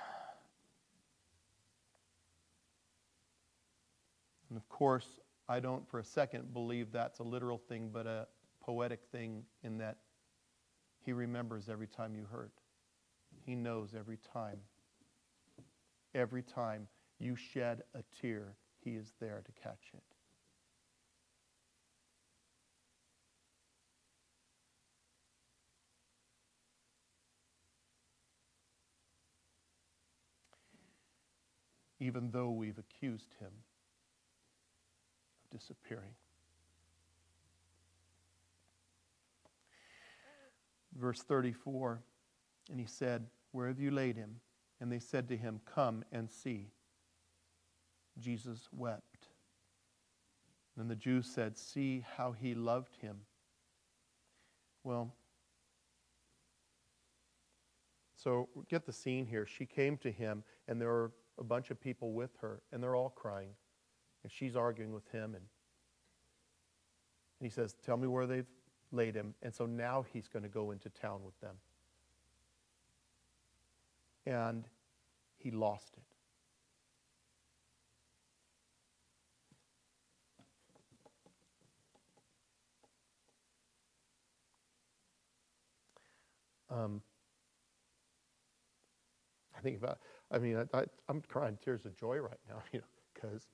And of course, I don't for a second believe that's a literal thing, but a poetic thing in that he remembers every time you hurt. He knows every time. Every time you shed a tear, he is there to catch it. Even though we've accused him of disappearing. Verse thirty-four, and he said, where have you laid him? And they said to him, come and see. Jesus wept. And the Jews said, see how he loved him. Well, so get the scene here. She came to him, and there were a bunch of people with her, and they're all crying. And she's arguing with him, and, and he says, tell me where they've laid him. And so now he's going to go into town with them. And he lost it. Um, I think about, I mean, I, I, I'm crying tears of joy right now, you know, because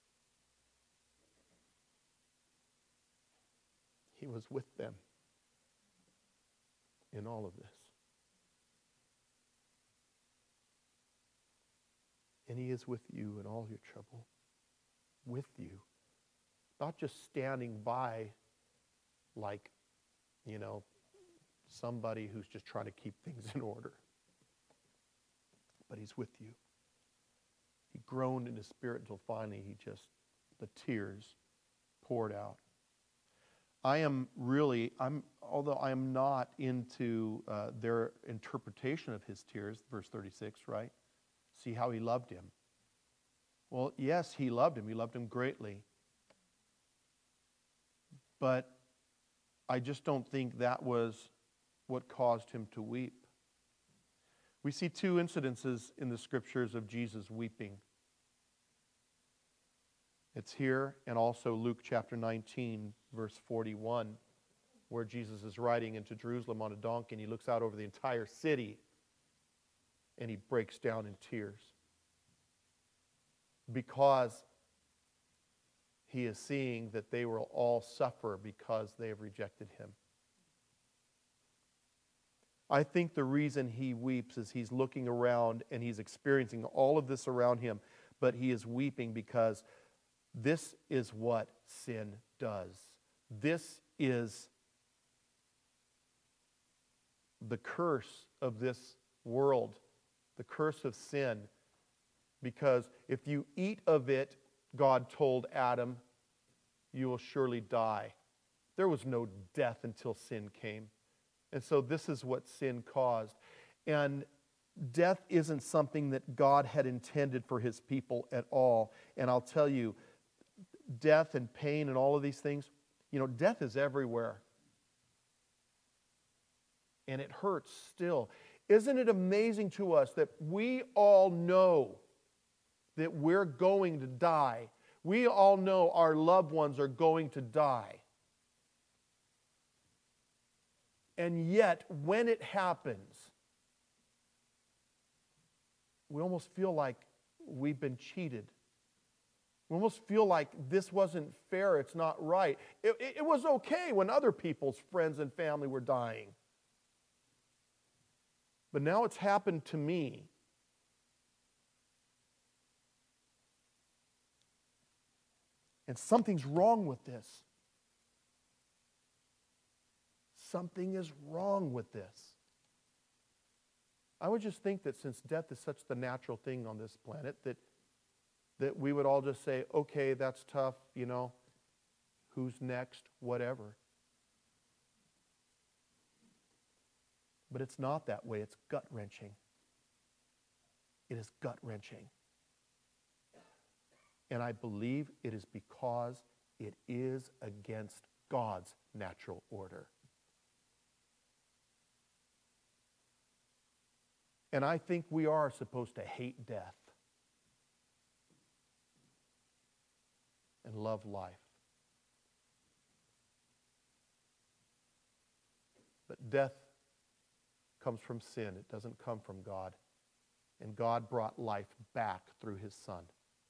he was with them in all of this. And he is with you in all your trouble. With you. Not just standing by like, you know, somebody who's just trying to keep things in order. But he's with you. He groaned in his spirit until finally he just, the tears poured out. I am really, I'm, although I am not into uh, their interpretation of his tears, verse thirty-six, right? See how he loved him. Well, yes, he loved him. He loved him greatly. But I just don't think that was what caused him to weep. We see two incidences in the scriptures of Jesus weeping. It's here and also Luke chapter nineteen, verse forty-one, where Jesus is riding into Jerusalem on a donkey and he looks out over the entire city and he breaks down in tears because he is seeing that they will all suffer because they have rejected him. I think the reason he weeps is he's looking around and he's experiencing all of this around him, but he is weeping because this is what sin does. This is the curse of this world, the curse of sin. Because if you eat of it, God told Adam, you will surely die. There was no death until sin came. And so this is what sin caused. And death isn't something that God had intended for his people at all. And I'll tell you, death and pain and all of these things, you know, death is everywhere. And it hurts still. Isn't it amazing to us that we all know that we're going to die? We all know our loved ones are going to die. And yet, when it happens, we almost feel like we've been cheated. We almost feel like this wasn't fair, it's not right. It, it, it was okay when other people's friends and family were dying. But now it's happened to me. And something's wrong with this. Something is wrong with this. I would just think that since death is such the natural thing on this planet, that, that we would all just say, okay, that's tough, you know, who's next, whatever. But it's not that way. It's gut-wrenching. It is gut-wrenching. And I believe it is because it is against God's natural order. And I think we are supposed to hate death and love life. But death comes from sin. It doesn't come from God. And God brought life back through his Son.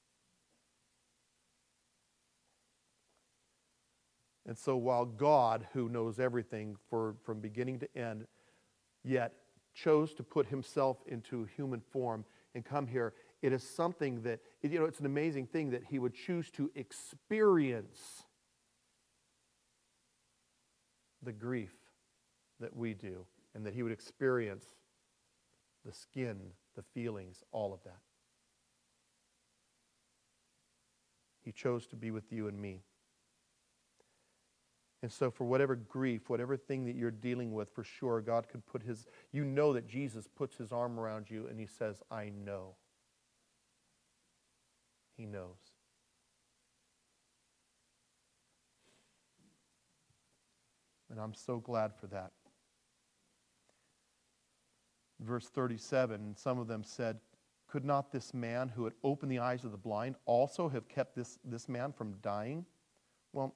And so while God, who knows everything for, from beginning to end, yet chose to put himself into human form and come here, it is something that, you know, it's an amazing thing that he would choose to experience the grief that we do, and that he would experience the skin, the feelings, all of that. He chose to be with you and me. And so for whatever grief, whatever thing that you're dealing with, for sure, God could put his, you know that Jesus puts his arm around you and he says, I know. He knows. And I'm so glad for that. Verse thirty-seven, some of them said, could not this man who had opened the eyes of the blind also have kept this, this man from dying? Well,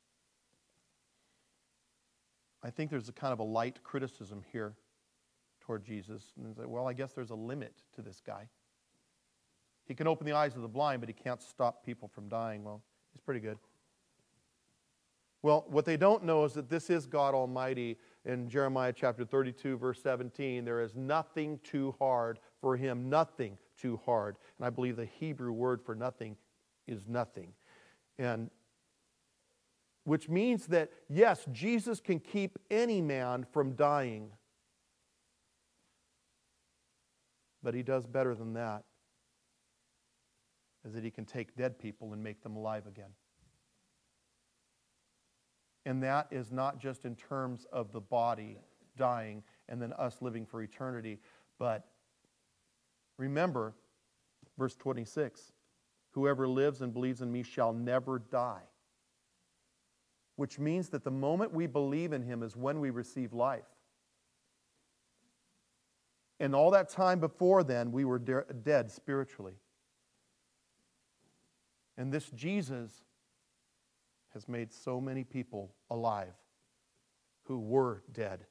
I think there's a kind of a light criticism here toward Jesus. And it's like, well, I guess there's a limit to this guy. He can open the eyes of the blind, but he can't stop people from dying. Well, he's pretty good. Well, what they don't know is that this is God Almighty. In Jeremiah chapter thirty-two, verse seventeen, there is nothing too hard for him, nothing too hard. And I believe the Hebrew word for nothing is nothing. And which means that, yes, Jesus can keep any man from dying. But he does better than that, is that he can take dead people and make them alive again. And that is not just in terms of the body dying and then us living for eternity, but remember, verse twenty-six, whoever lives and believes in me shall never die. Which means that the moment we believe in him is when we receive life. And all that time before then, we were de- dead spiritually. And this Jesus has made so many people alive who were dead.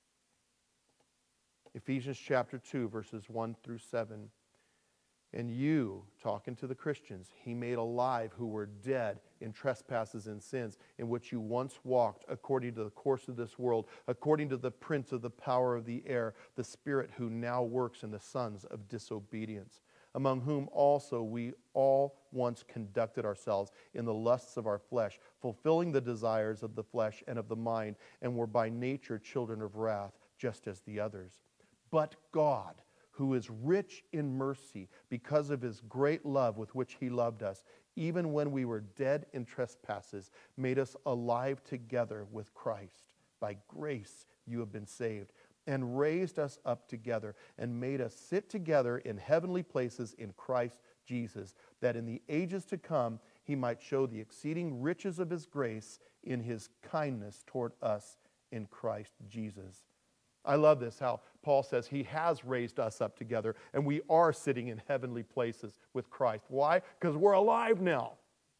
Ephesians chapter two, verses one through seven. And you, talking to the Christians, he made alive who were dead in trespasses and sins, in which you once walked according to the course of this world, according to the prince of the power of the air, the spirit who now works in the sons of disobedience, among whom also we all once conducted ourselves in the lusts of our flesh, fulfilling the desires of the flesh and of the mind, and were by nature children of wrath, just as the others. But God, who is rich in mercy, because of his great love with which he loved us, even when we were dead in trespasses, made us alive together with Christ. By grace you have been saved, and raised us up together, and made us sit together in heavenly places in Christ Jesus, that in the ages to come he might show the exceeding riches of his grace in his kindness toward us in Christ Jesus. I love this, how Paul says he has raised us up together, and we are sitting in heavenly places with Christ. Why? Because we're alive now.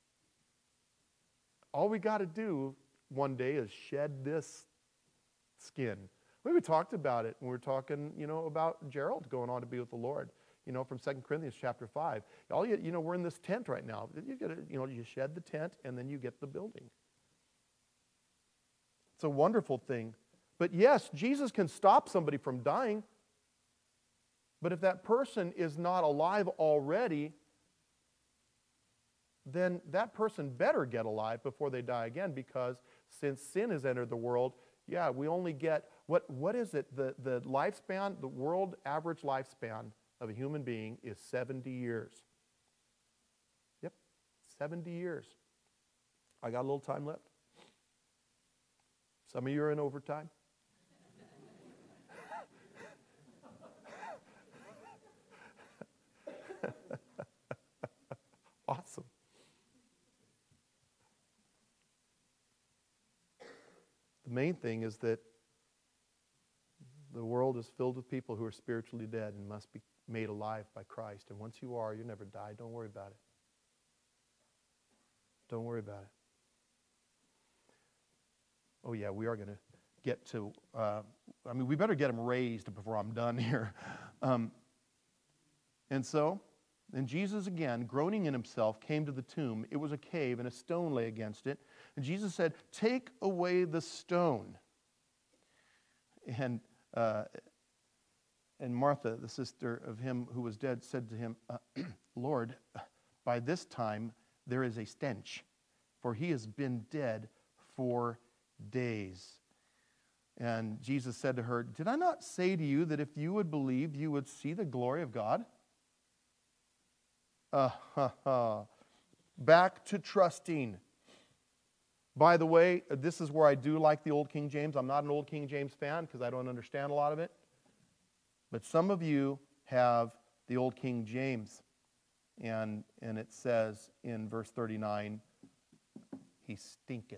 All we got to do one day is shed this skin. We talked about it when we were talking, you know, about Gerald going on to be with the Lord, you know, from Second Corinthians chapter five. All you, you know, we're in this tent right now. You got to, you know, you shed the tent, and then you get the building. It's a wonderful thing. But yes, Jesus can stop somebody from dying. But if that person is not alive already, then that person better get alive before they die again, because since sin has entered the world, yeah, we only get, what what is it? The, the lifespan, the world average lifespan of a human being is seventy years. Yep, seventy years. I got a little time left. Some of you are in overtime. Awesome. The main thing is that the world is filled with people who are spiritually dead and must be made alive by Christ. And once you are, you never die. Don't worry about it. Don't worry about it. Oh yeah, we are going to get to, uh, I mean, we better get them raised before I'm done here. Um, and so, and Jesus again, groaning in himself, came to the tomb. It was a cave, and a stone lay against it. And Jesus said, "Take away the stone." And uh, and Martha, the sister of him who was dead, said to him, uh, "Lord, by this time there is a stench, for he has been dead four days." And Jesus said to her, "Did I not say to you that if you would believe, you would see the glory of God?" Uh, ha, ha. Back to trusting. By the way, this is where I do like the Old King James. I'm not an Old King James fan because I don't understand a lot of it. But some of you have the Old King James. And, and it says in verse thirty-nine, "He stinketh."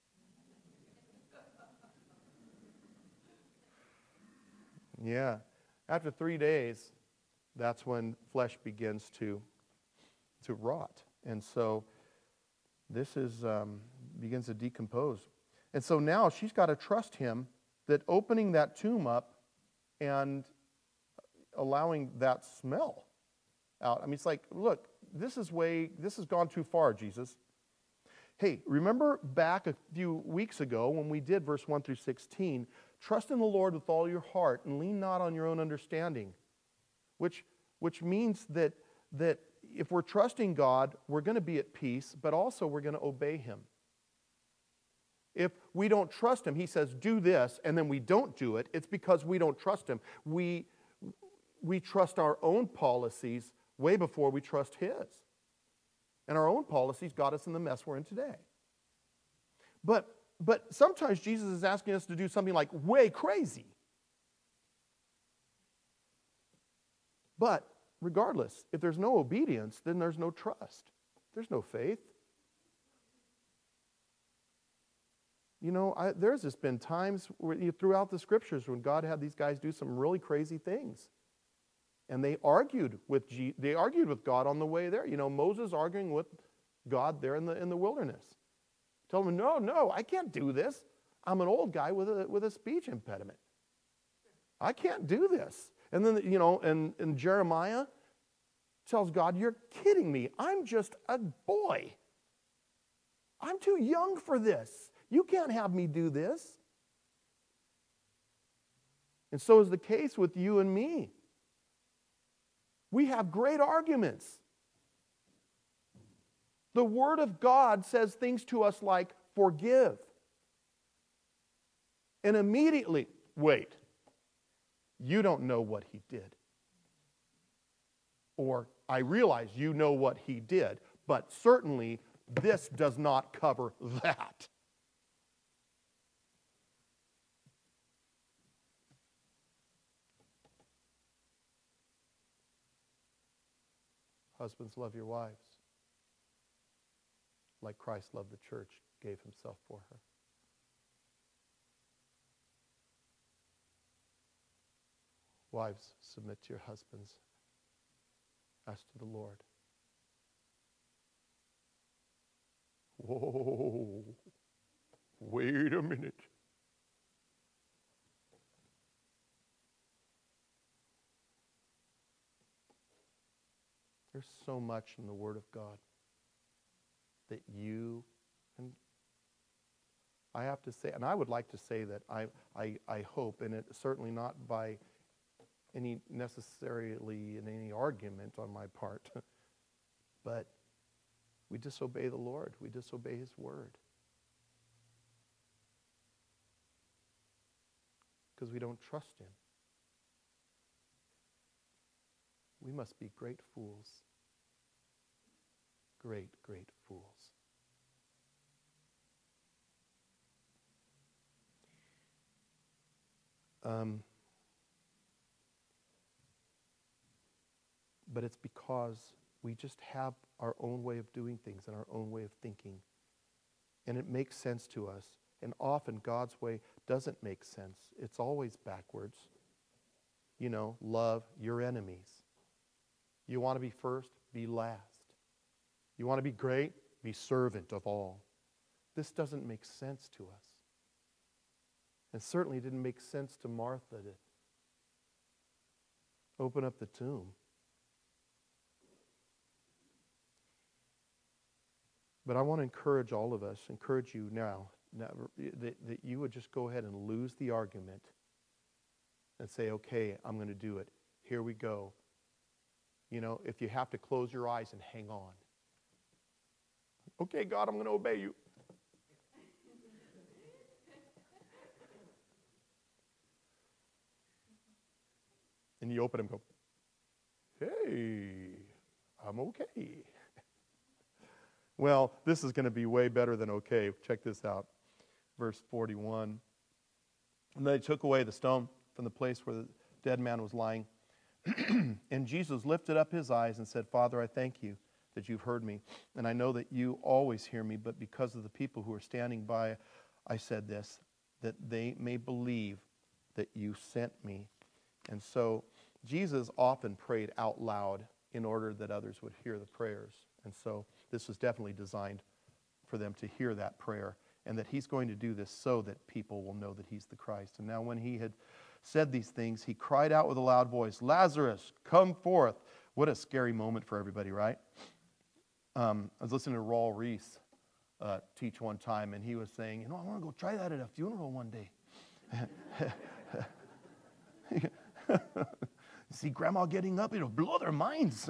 Yeah. After three days, that's when flesh begins to to rot. And so this is um, begins to decompose. And so now she's got to trust him that opening that tomb up and allowing that smell out. I mean, it's like, look, this is way, this has gone too far, Jesus. Hey, remember back a few weeks ago when we did verse one through sixteen, trust in the Lord with all your heart and lean not on your own understanding, which, which means that, that if we're trusting God, we're going to be at peace, but also we're going to obey him. If we don't trust him, he says, do this, and then we don't do it, it's because we don't trust him. We, we trust our own policies way before we trust his. And our own policies got us in the mess we're in today. But, but sometimes Jesus is asking us to do something like way crazy. But regardless, if there's no obedience, then there's no trust. There's no faith. You know, I, there's just been times where, you know, throughout the scriptures when God had these guys do some really crazy things. And they argued with G- they argued with God on the way there. You know, Moses arguing with God there in the in the wilderness. Tell him, no, no, I can't do this. I'm an old guy with a with a speech impediment. I can't do this. And then, you know, and, and Jeremiah tells God, you're kidding me. I'm just a boy. I'm too young for this. You can't have me do this. And so is the case with you and me. We have great arguments. The Word of God says things to us like, forgive. And immediately, wait, you don't know what he did. Or, I realize you know what he did, but certainly this does not cover that. Husbands, love your wives like Christ loved the church, gave himself for her. Wives, submit to your husbands as to the Lord. Whoa, wait a minute. There's so much in the Word of God that you, and I have to say, and I would like to say that I, I, I hope, and it's certainly not by any necessarily in any argument on my part, but we disobey the Lord. We disobey His Word. Because we don't trust Him. We must be great fools. Great, great fools. Um, but it's because we just have our own way of doing things and our own way of thinking. And it makes sense to us. And often God's way doesn't make sense. It's always backwards. You know, love your enemies. You want to be first? Be last. You want to be great? Be servant of all. This doesn't make sense to us. And certainly didn't make sense to Martha to open up the tomb. But I want to encourage all of us, encourage you now, now that, that you would just go ahead and lose the argument and say, okay, I'm going to do it. Here we go. You know, if you have to close your eyes and hang on. Okay, God, I'm going to obey you. And you open them and go, hey, I'm okay. Well, this is going to be way better than okay. Check this out. Verse forty-one. And they took away the stone from the place where the dead man was lying. And Jesus lifted up his eyes and said, Father, I thank you that you've heard me. And I know that you always hear me, but because of the people who are standing by, I said this, that they may believe that you sent me. And so Jesus often prayed out loud in order that others would hear the prayers. And so this was definitely designed for them to hear that prayer, and that he's going to do this so that people will know that he's the Christ. And now when he had said these things, he cried out with a loud voice, Lazarus, come forth. What a scary moment for everybody, right? Um, I was listening to Raul Reese uh, teach one time, and he was saying, you know, I want to go try that at a funeral one day. See Grandma getting up, it'll blow their minds.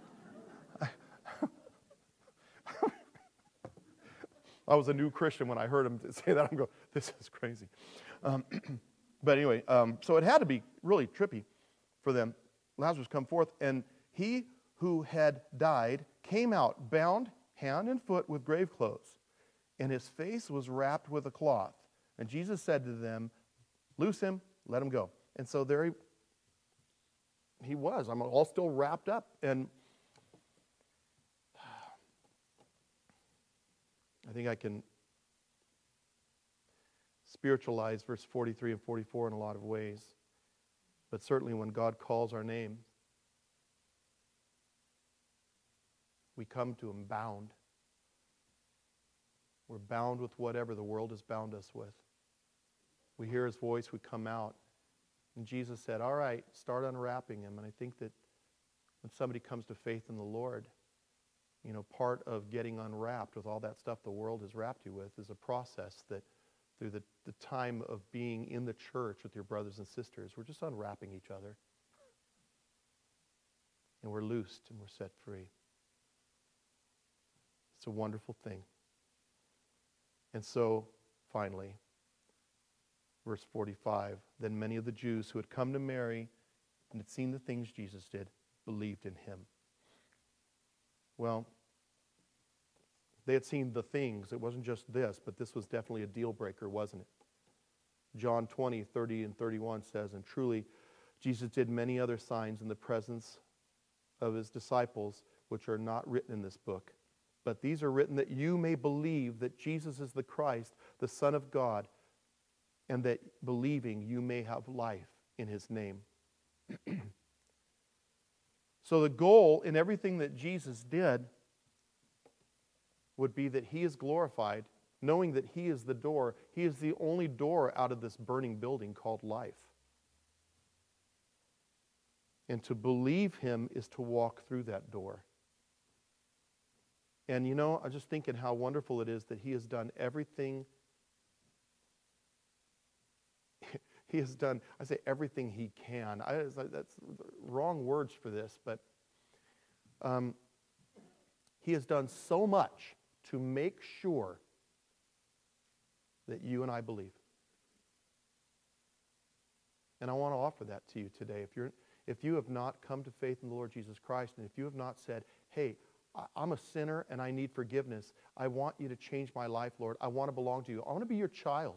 I was a new Christian when I heard him say that. I'm going, this is crazy. Um, but anyway, um, so it had to be really trippy for them. Lazarus come forth, and he who had died came out, bound hand and foot with grave clothes, and his face was wrapped with a cloth. And Jesus said to them, loose him, let him go. And so there he, he was. I'm all still wrapped up. And I think I can spiritualize verse forty-three and forty-four in a lot of ways. But certainly when God calls our name, We come to him bound. We're bound with whatever the world has bound us with. We hear his voice, we come out. And Jesus said, all right, start unwrapping him. And I think that when somebody comes to faith in the Lord, you know, part of getting unwrapped with all that stuff the world has wrapped you with is a process that through the, the time of being in the church with your brothers and sisters, we're just unwrapping each other. And we're loosed and we're set free. It's a wonderful thing. And so, finally, verse forty-five, then many of the Jews who had come to Mary and had seen the things Jesus did believed in him. Well, they had seen the things. It wasn't just this, but this was definitely a deal breaker, wasn't it? John twenty, thirty and thirty-one says, and truly Jesus did many other signs in the presence of his disciples, which are not written in this book. But these are written that you may believe that Jesus is the Christ, the Son of God, and that believing you may have life in his name. So the goal in everything that Jesus did would be that he is glorified, knowing that he is the door. He is the only door out of this burning building called life. And to believe him is to walk through that door. And you know, I'm just thinking how wonderful it is that he has done everything. He has done, I say everything he can. I, that's wrong words for this, but um, he has done so much to make sure that you and I believe. And I want to offer that to you today. If you're, if you have not come to faith in the Lord Jesus Christ, and if you have not said, hey, I'm a sinner and I need forgiveness. I want you to change my life, Lord. I want to belong to you. I want to be your child.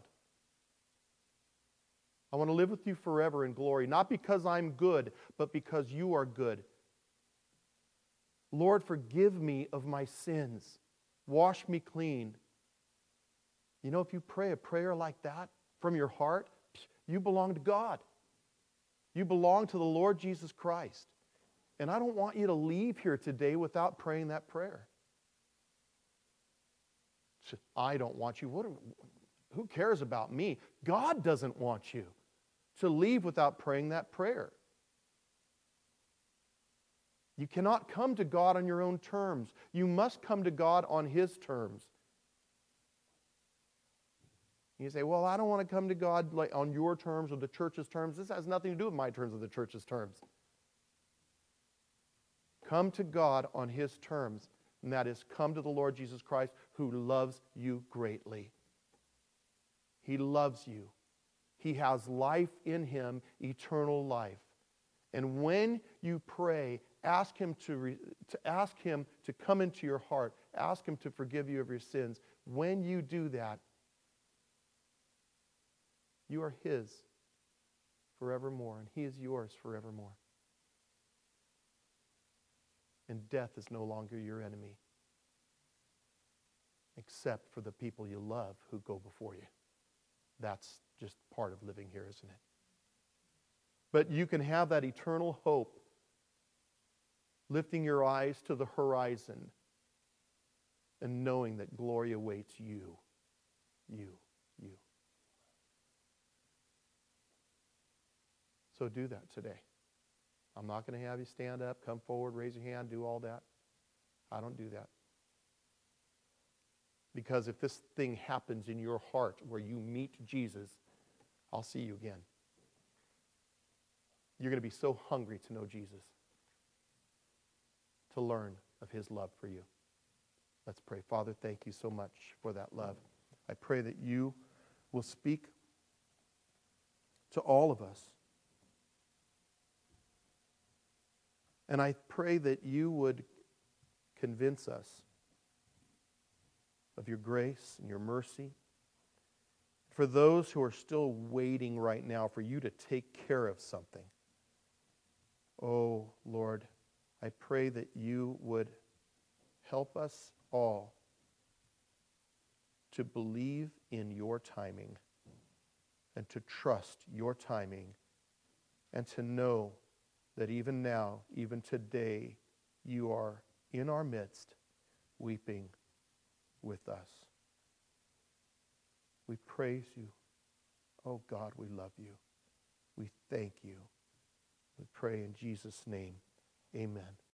I want to live with you forever in glory, not because I'm good, but because you are good. Lord, forgive me of my sins. Wash me clean. You know, if you pray a prayer like that from your heart, you belong to God. You belong to the Lord Jesus Christ. And I don't want you to leave here today without praying that prayer. I don't want you. What, who cares about me? God doesn't want you to leave without praying that prayer. You cannot come to God on your own terms. You must come to God on his terms. You say, well, I don't want to come to God like on your terms or the church's terms. This has nothing to do with my terms or the church's terms. Come to God on his terms, and that is come to the Lord Jesus Christ who loves you greatly. He loves you. He has life in him, eternal life. And when you pray, ask him to, re, to ask him to come into your heart. Ask him to forgive you of your sins. When you do that, you are his forevermore, and he is yours forevermore. And death is no longer your enemy, except for the people you love who go before you. That's just part of living here, isn't it? But you can have that eternal hope, lifting your eyes to the horizon and knowing that glory awaits you, you, you. So do that today. I'm not going to have you stand up, come forward, raise your hand, do all that. I don't do that. Because if this thing happens in your heart where you meet Jesus, I'll see you again. You're going to be so hungry to know Jesus, to learn of his love for you. Let's pray. Father, thank you so much for that love. I pray that you will speak to all of us. And I pray that you would convince us of your grace and your mercy. For those who are still waiting right now for you to take care of something, oh, Lord, I pray that you would help us all to believe in your timing and to trust your timing and to know that even now, even today, you are in our midst, weeping with us. We praise you. Oh God, we love you. We thank you. We pray in Jesus' name. Amen.